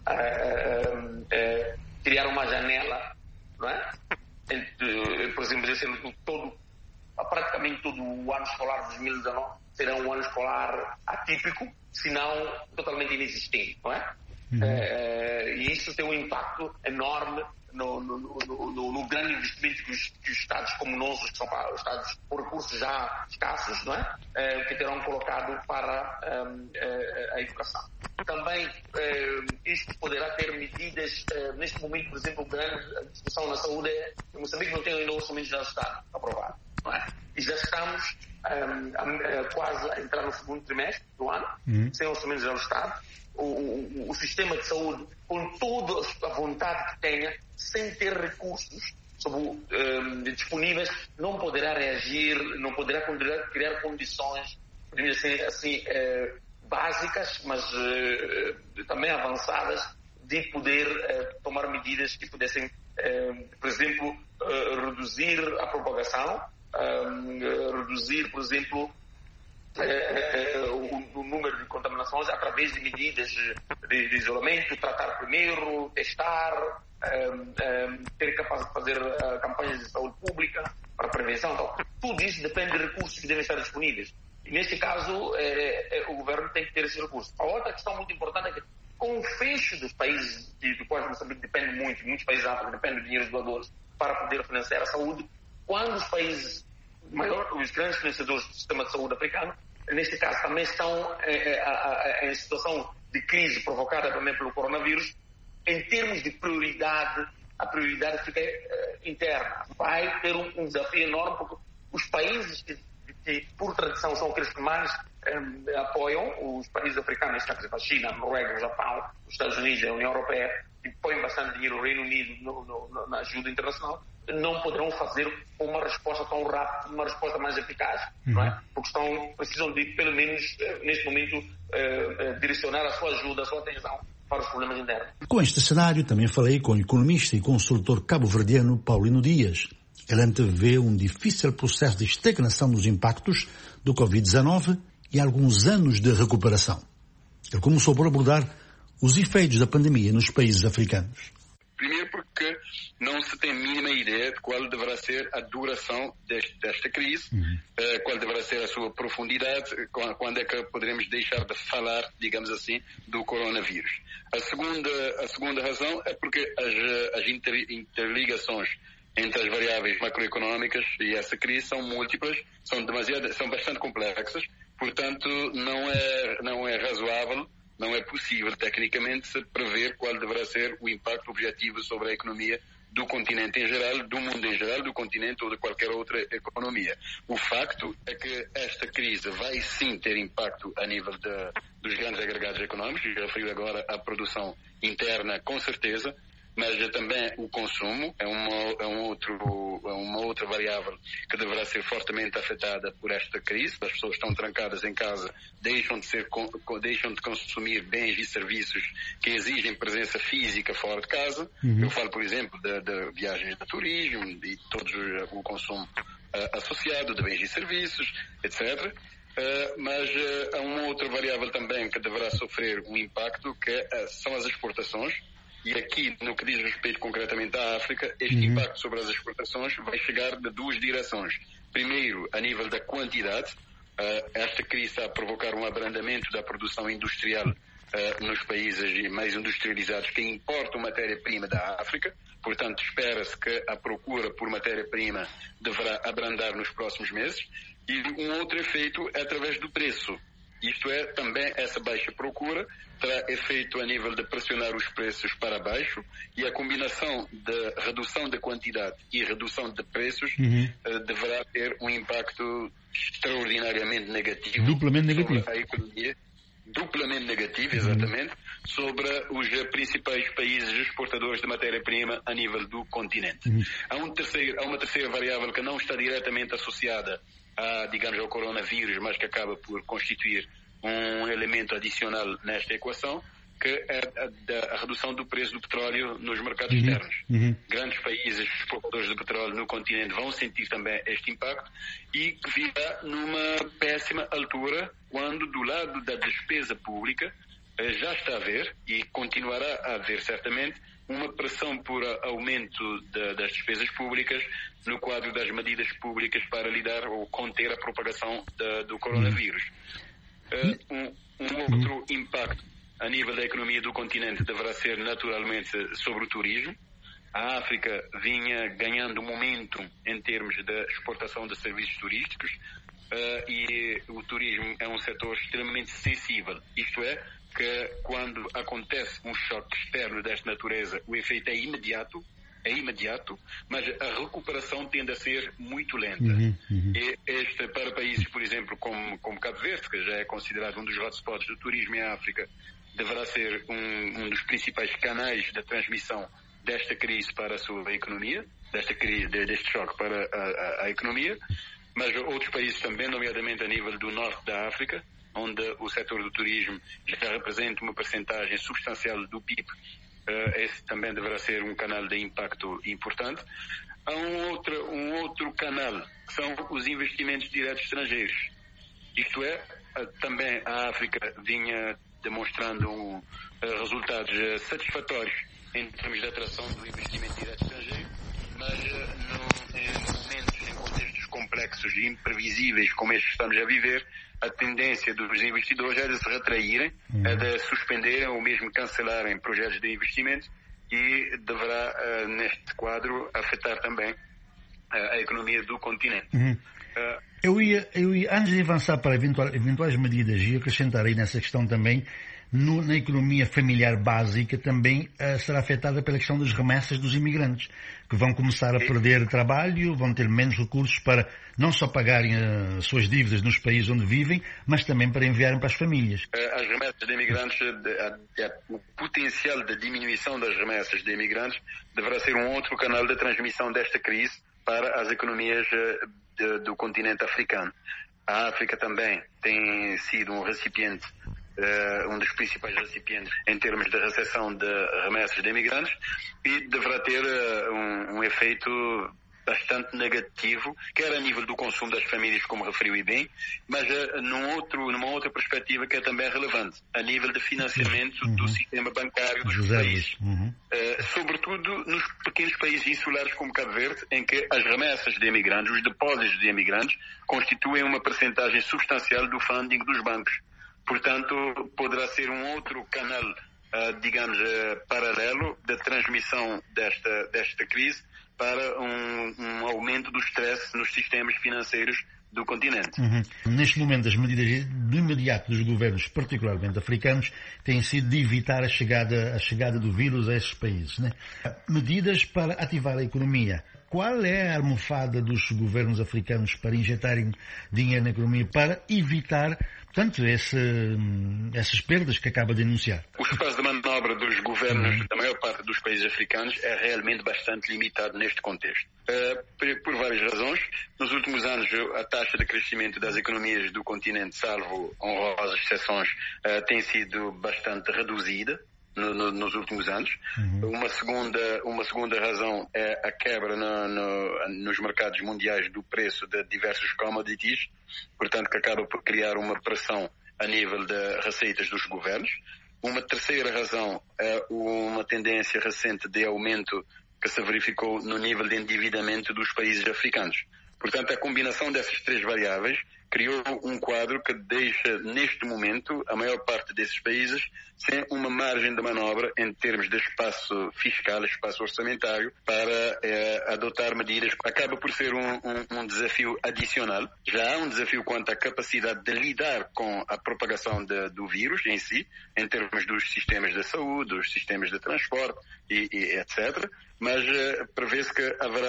criar uma janela, não é? Por exemplo, praticamente todo o ano escolar de 2019 será um ano escolar atípico, se não totalmente inexistente, não é? E isso tem um impacto enorme no grande investimento que os Estados como nós, que são os Estados com recursos já escassos, não é? Que terão colocado para a educação. Também isto poderá ter medidas, neste momento, por exemplo, grande discussão na saúde em Moçambique não tem ainda o orçamento já do Estado aprovado, não é? E já estamos quase a entrar no segundo trimestre do ano, sem orçamento já do Estado. O sistema de saúde, com toda a vontade que tenha, sem ter recursos, disponíveis, não poderá reagir, não poderá criar condições, podemos dizer assim, básicas, mas também avançadas, de poder tomar medidas que pudessem, por exemplo, reduzir a propagação, reduzir, por exemplo, o número de contaminações através de medidas de isolamento, tratar primeiro, testar, ter capacidade de fazer campanhas de saúde pública para prevenção. Então, tudo isso depende de recursos que devem estar disponíveis. E neste caso, o governo tem que ter esses recursos. A outra questão muito importante é que, com o fecho dos países do quais Moçambique depende muito, muitos países africanos dependem de dinheiro dos doadores para poder financiar a saúde, quando os países maiores, os grandes financiadores do sistema de saúde africano, neste caso também estão em situação de crise provocada também pelo coronavírus, em termos de prioridade, a prioridade fica interna. Vai ter um desafio enorme, porque os países que por tradição são aqueles que mais apoiam, os países africanos, a China, a Noruega, o Japão, os Estados Unidos, a União Europeia, e põem bastante dinheiro, o Reino Unido na ajuda internacional, não poderão fazer uma resposta tão rápida, uma resposta mais eficaz, não é? Porque precisam de, pelo menos, neste momento, direcionar a sua ajuda, a sua atenção para os problemas internos.
Com este cenário, também falei com o economista e consultor cabo-verdiano Paulino Dias. Ele antevê um difícil processo de estagnação dos impactos do Covid-19 e alguns anos de recuperação. Ele começou por abordar os efeitos da pandemia nos países africanos.
Primeiro porque não se tem a mínima ideia de qual deverá ser a duração desta crise, qual deverá ser a sua profundidade, quando é que poderemos deixar de falar, digamos assim, do coronavírus. A segunda razão é porque as interligações entre as variáveis macroeconómicas e essa crise são múltiplas, são bastante complexas, portanto não é razoável, não é possível tecnicamente prever qual deverá ser o impacto objetivo sobre a economia do continente em geral, do mundo em geral, do continente ou de qualquer outra economia. O facto é que esta crise vai sim ter impacto a nível dos grandes agregados económicos, já referi agora a produção interna com certeza, mas também o consumo é uma outra variável que deverá ser fortemente afetada por esta crise. As pessoas estão trancadas em casa, deixam de consumir bens e serviços que exigem presença física fora de casa. Eu falo, por exemplo, de viagens de turismo e todo o consumo associado de bens e serviços, etc. Mas há uma outra variável também que deverá sofrer um impacto, que são as exportações. E aqui, no que diz respeito concretamente à África, este impacto sobre as exportações vai chegar de duas direções. Primeiro, a nível da quantidade, esta crise está a provocar um abrandamento da produção industrial nos países mais industrializados que importam matéria-prima da África. Portanto, espera-se que a procura por matéria-prima deverá abrandar nos próximos meses. E um outro efeito é através do preço. Isto é, também essa baixa procura terá efeito a nível de pressionar os preços para baixo, e a combinação de redução da quantidade e redução de preços deverá ter um impacto extraordinariamente negativo.
Duplamente negativo.
Sobre a economia. Duplamente negativo, exatamente, sobre os principais países exportadores de matéria-prima a nível do continente. Há uma terceira variável que não está diretamente associada digamos, ao coronavírus, mas que acaba por constituir um elemento adicional nesta equação, que é a redução do preço do petróleo nos mercados externos. Grandes países exportadores de petróleo no continente vão sentir também este impacto, e que virá numa péssima altura, quando do lado da despesa pública já está a haver, e continuará a haver certamente, uma pressão por aumento das despesas públicas no quadro das medidas públicas para lidar ou conter a propagação do coronavírus. Um outro impacto a nível da economia do continente deverá ser naturalmente sobre o turismo. A África vinha ganhando momento em termos de exportação de serviços turísticos, e o turismo é um setor extremamente sensível. Isto é, que quando acontece um choque externo desta natureza, o efeito é imediato, mas a recuperação tende a ser muito lenta. E para países, por exemplo, como Cabo Verde, que já é considerado um dos hotspots do turismo em África, deverá ser um dos principais canais da transmissão desta crise para a sua economia. desta crise, deste choque para a economia, mas outros países também, nomeadamente a nível do norte da África, onde o setor do turismo já representa uma percentagem substancial do PIB. Esse também deverá ser um canal de impacto importante. Há um outro canal, que são os investimentos diretos estrangeiros. Isto é, também a África vinha demonstrando resultados satisfatórios em termos de atração do investimento direto estrangeiro, mas em contextos complexos e imprevisíveis como estes que estamos a viver, a tendência dos investidores é de se retraírem, é de suspenderem ou mesmo cancelarem projetos de investimento, e deverá, neste quadro, afetar também a economia do continente.
Eu ia, antes de avançar para eventuais medidas, e acrescentar aí nessa questão também, na economia familiar básica também será afetada pela questão das remessas dos imigrantes, que vão começar a perder trabalho, vão ter menos recursos para não só pagarem as suas dívidas nos países onde vivem, mas também para enviarem para as famílias.
As remessas de imigrantes, o potencial de diminuição das remessas de imigrantes deverá ser um outro canal de transmissão desta crise para as economias do continente africano. A África também tem sido um recipiente, um dos principais recipientes em termos de recepção de remessas de imigrantes, e deverá ter um efeito bastante negativo, quer a nível do consumo das famílias, como referiu bem, mas numa outra perspectiva que é também relevante, a nível de financiamento do sistema bancário dos países. Sobretudo nos pequenos países insulares como Cabo Verde, em que as remessas de imigrantes, os depósitos de imigrantes, constituem uma percentagem substancial do funding dos bancos. Portanto, poderá ser um outro canal, digamos, paralelo da transmissão desta crise para um aumento do stress nos sistemas financeiros do continente.
Neste momento, as medidas do imediato dos governos, particularmente africanos, têm sido de evitar a chegada do vírus a esses países, né? Medidas para ativar a economia. Qual é a almofada dos governos africanos para injetarem dinheiro na economia, para evitar, portanto, essas perdas que acaba de anunciar?
O espaço de manobra dos governos da maior parte dos países africanos é realmente bastante limitado neste contexto. Por várias razões. Nos últimos anos, a taxa de crescimento das economias do continente, salvo honrosas exceções, tem sido bastante reduzida nos últimos anos. Uma segunda razão é a quebra nos mercados mundiais do preço de diversos commodities, portanto que acaba por criar uma pressão a nível de receitas dos governos. Uma terceira razão é uma tendência recente de aumento que se verificou no nível de endividamento dos países africanos. Portanto, a combinação dessas três variáveis criou um quadro que deixa, neste momento, a maior parte desses países sem uma margem de manobra em termos de espaço fiscal, espaço orçamentário, para adotar medidas. Acaba por ser um desafio adicional. Já há um desafio quanto à capacidade de lidar com a propagação do vírus em si, em termos dos sistemas de saúde, dos sistemas de transporte e etc., mas prevê-se que haverá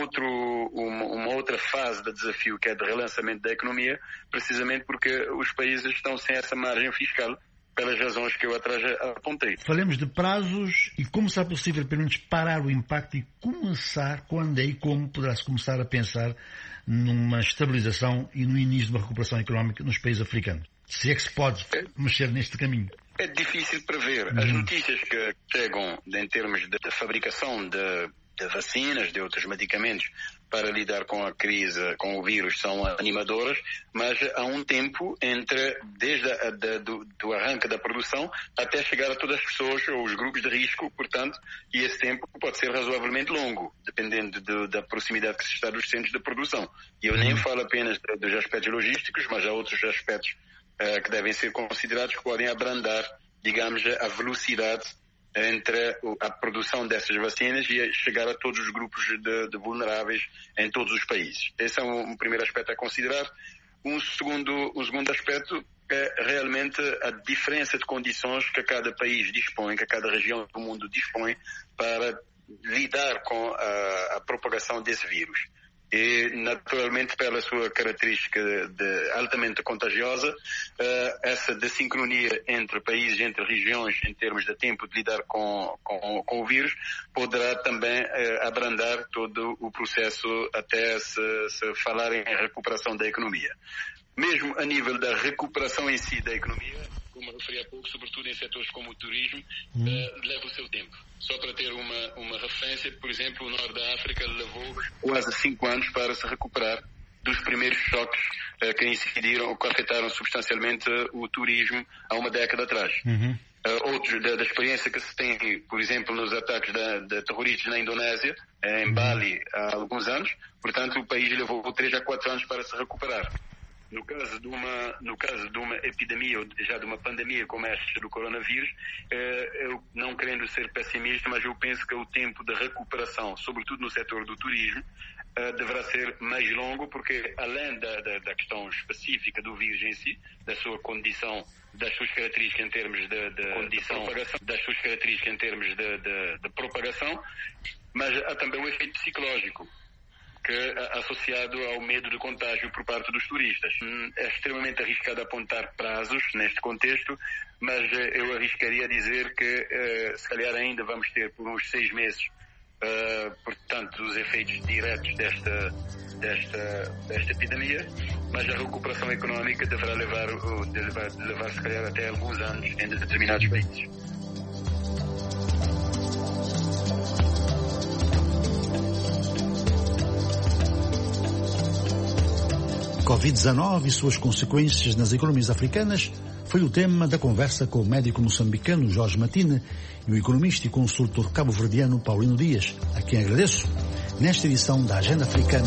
uma outra fase de desafio, que é de relançamento da economia, precisamente porque os países estão sem essa margem fiscal, pelas razões que eu atrás apontei.
Falemos de prazos e como será possível, pelo menos, parar o impacto e começar, quando e como poderá-se começar a pensar numa estabilização e no início de uma recuperação económica nos países africanos. Se é que se pode mexer neste caminho.
É difícil prever. As notícias que chegam em termos de fabricação de vacinas, de outros medicamentos para lidar com a crise, com o vírus, são animadoras, mas há um tempo desde do arranque da produção até chegar a todas as pessoas ou os grupos de risco, portanto, e esse tempo pode ser razoavelmente longo, dependendo da proximidade que se está dos centros de produção. E eu nem falo apenas dos aspectos logísticos, mas há outros aspectos que devem ser considerados, que podem abrandar, digamos, a velocidade entre a produção dessas vacinas e chegar a todos os grupos de vulneráveis em todos os países. Esse é um primeiro aspecto a considerar. Um segundo aspecto é realmente a diferença de condições que cada país dispõe, que cada região do mundo dispõe para lidar com a propagação desse vírus. e naturalmente pela sua característica de altamente contagiosa, essa desincronia entre países, entre regiões, em termos de tempo de lidar com o vírus, poderá também abrandar todo o processo até se falar em recuperação da economia. Mesmo a nível da recuperação em si da economia, como referi há pouco, sobretudo em setores como o turismo, leva o seu tempo. Só para ter uma referência, por exemplo, o norte da África levou quase 5 anos para se recuperar dos primeiros choques que incidiram ou que afetaram substancialmente o turismo há uma década atrás. Outros da experiência que se tem, por exemplo, nos ataques de terroristas na Indonésia, em Bali, há alguns anos. Portanto, o país levou 3 a 4 anos para se recuperar. No caso de uma epidemia ou já de uma pandemia como esta do coronavírus, eu não querendo ser pessimista, mas eu penso que o tempo de recuperação, sobretudo no setor do turismo, deverá ser mais longo, porque além da questão específica do vírus em si, da sua condição, das suas características em termos de propagação, mas há também o efeito psicológico, que é associado ao medo de contágio por parte dos turistas. É extremamente arriscado apontar prazos neste contexto, mas eu arriscaria dizer que se calhar ainda vamos ter por uns 6 meses, portanto, os efeitos diretos desta epidemia, mas a recuperação económica deverá levar se calhar até alguns anos em determinados países.
Covid-19 e suas consequências nas economias africanas foi o tema da conversa com o médico moçambicano Jorge Matine e o economista e consultor cabo-verdiano Paulino Dias, a quem agradeço, nesta edição da Agenda Africana.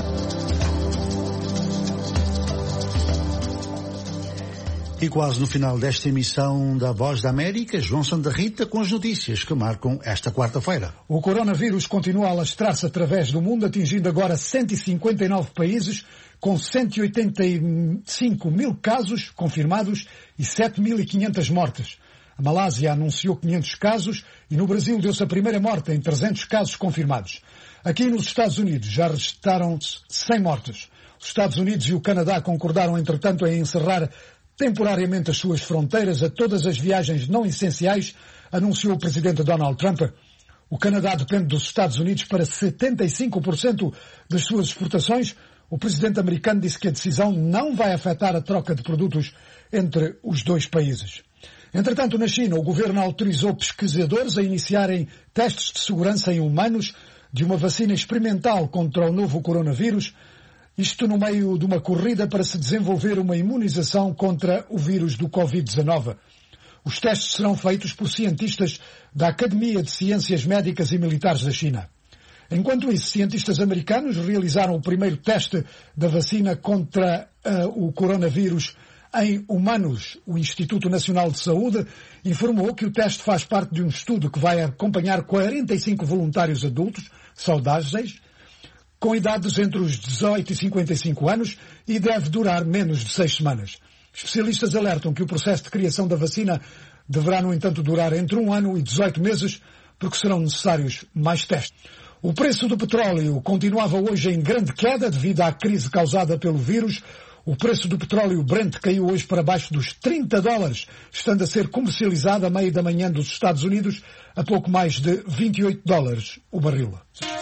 E quase no final desta emissão da Voz da América, João Santa Rita com as notícias que marcam esta quarta-feira.
O coronavírus continua a alastrar-se através do mundo, atingindo agora 159 países, com 185 mil casos confirmados e 7.500 mortes. A Malásia anunciou 500 casos e no Brasil deu-se a primeira morte em 300 casos confirmados. Aqui nos Estados Unidos já registaram-se 100 mortes. Os Estados Unidos e o Canadá concordaram, entretanto, em encerrar temporariamente as suas fronteiras a todas as viagens não essenciais, anunciou o presidente Donald Trump. O Canadá depende dos Estados Unidos para 75% das suas exportações. O presidente americano disse que a decisão não vai afetar a troca de produtos entre os dois países. Entretanto, na China, o governo autorizou pesquisadores a iniciarem testes de segurança em humanos de uma vacina experimental contra o novo coronavírus, isto no meio de uma corrida para se desenvolver uma imunização contra o vírus do Covid-19. Os testes serão feitos por cientistas da Academia de Ciências Médicas e Militares da China. Enquanto isso, cientistas americanos realizaram o primeiro teste da vacina contra o coronavírus em humanos. O Instituto Nacional de Saúde informou que o teste faz parte de um estudo que vai acompanhar 45 voluntários adultos saudáveis com idades entre os 18 e 55 anos e deve durar menos de 6 semanas. Especialistas alertam que o processo de criação da vacina deverá, no entanto, durar entre 1 ano e 18 meses, porque serão necessários mais testes. O preço do petróleo continuava hoje em grande queda devido à crise causada pelo vírus. O preço do petróleo Brent caiu hoje para baixo dos $30, estando a ser comercializado à meia da manhã dos Estados Unidos a pouco mais de $28 o barril.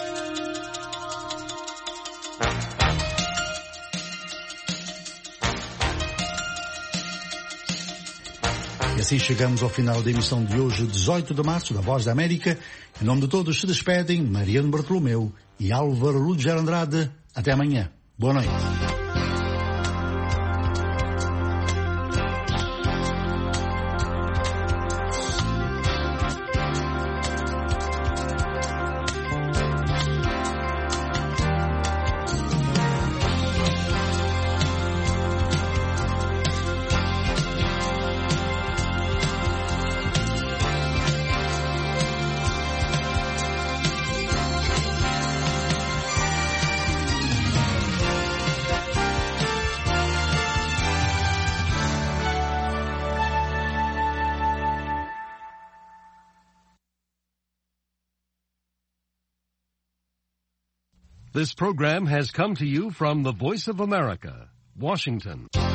E assim chegamos ao final da emissão de hoje, 18 de março, da Voz da América. Em nome de todos se despedem Mariano Bartolomeu e Álvaro Luger Andrade. Até amanhã. Boa noite.
This program has come to you from the Voice of America, Washington.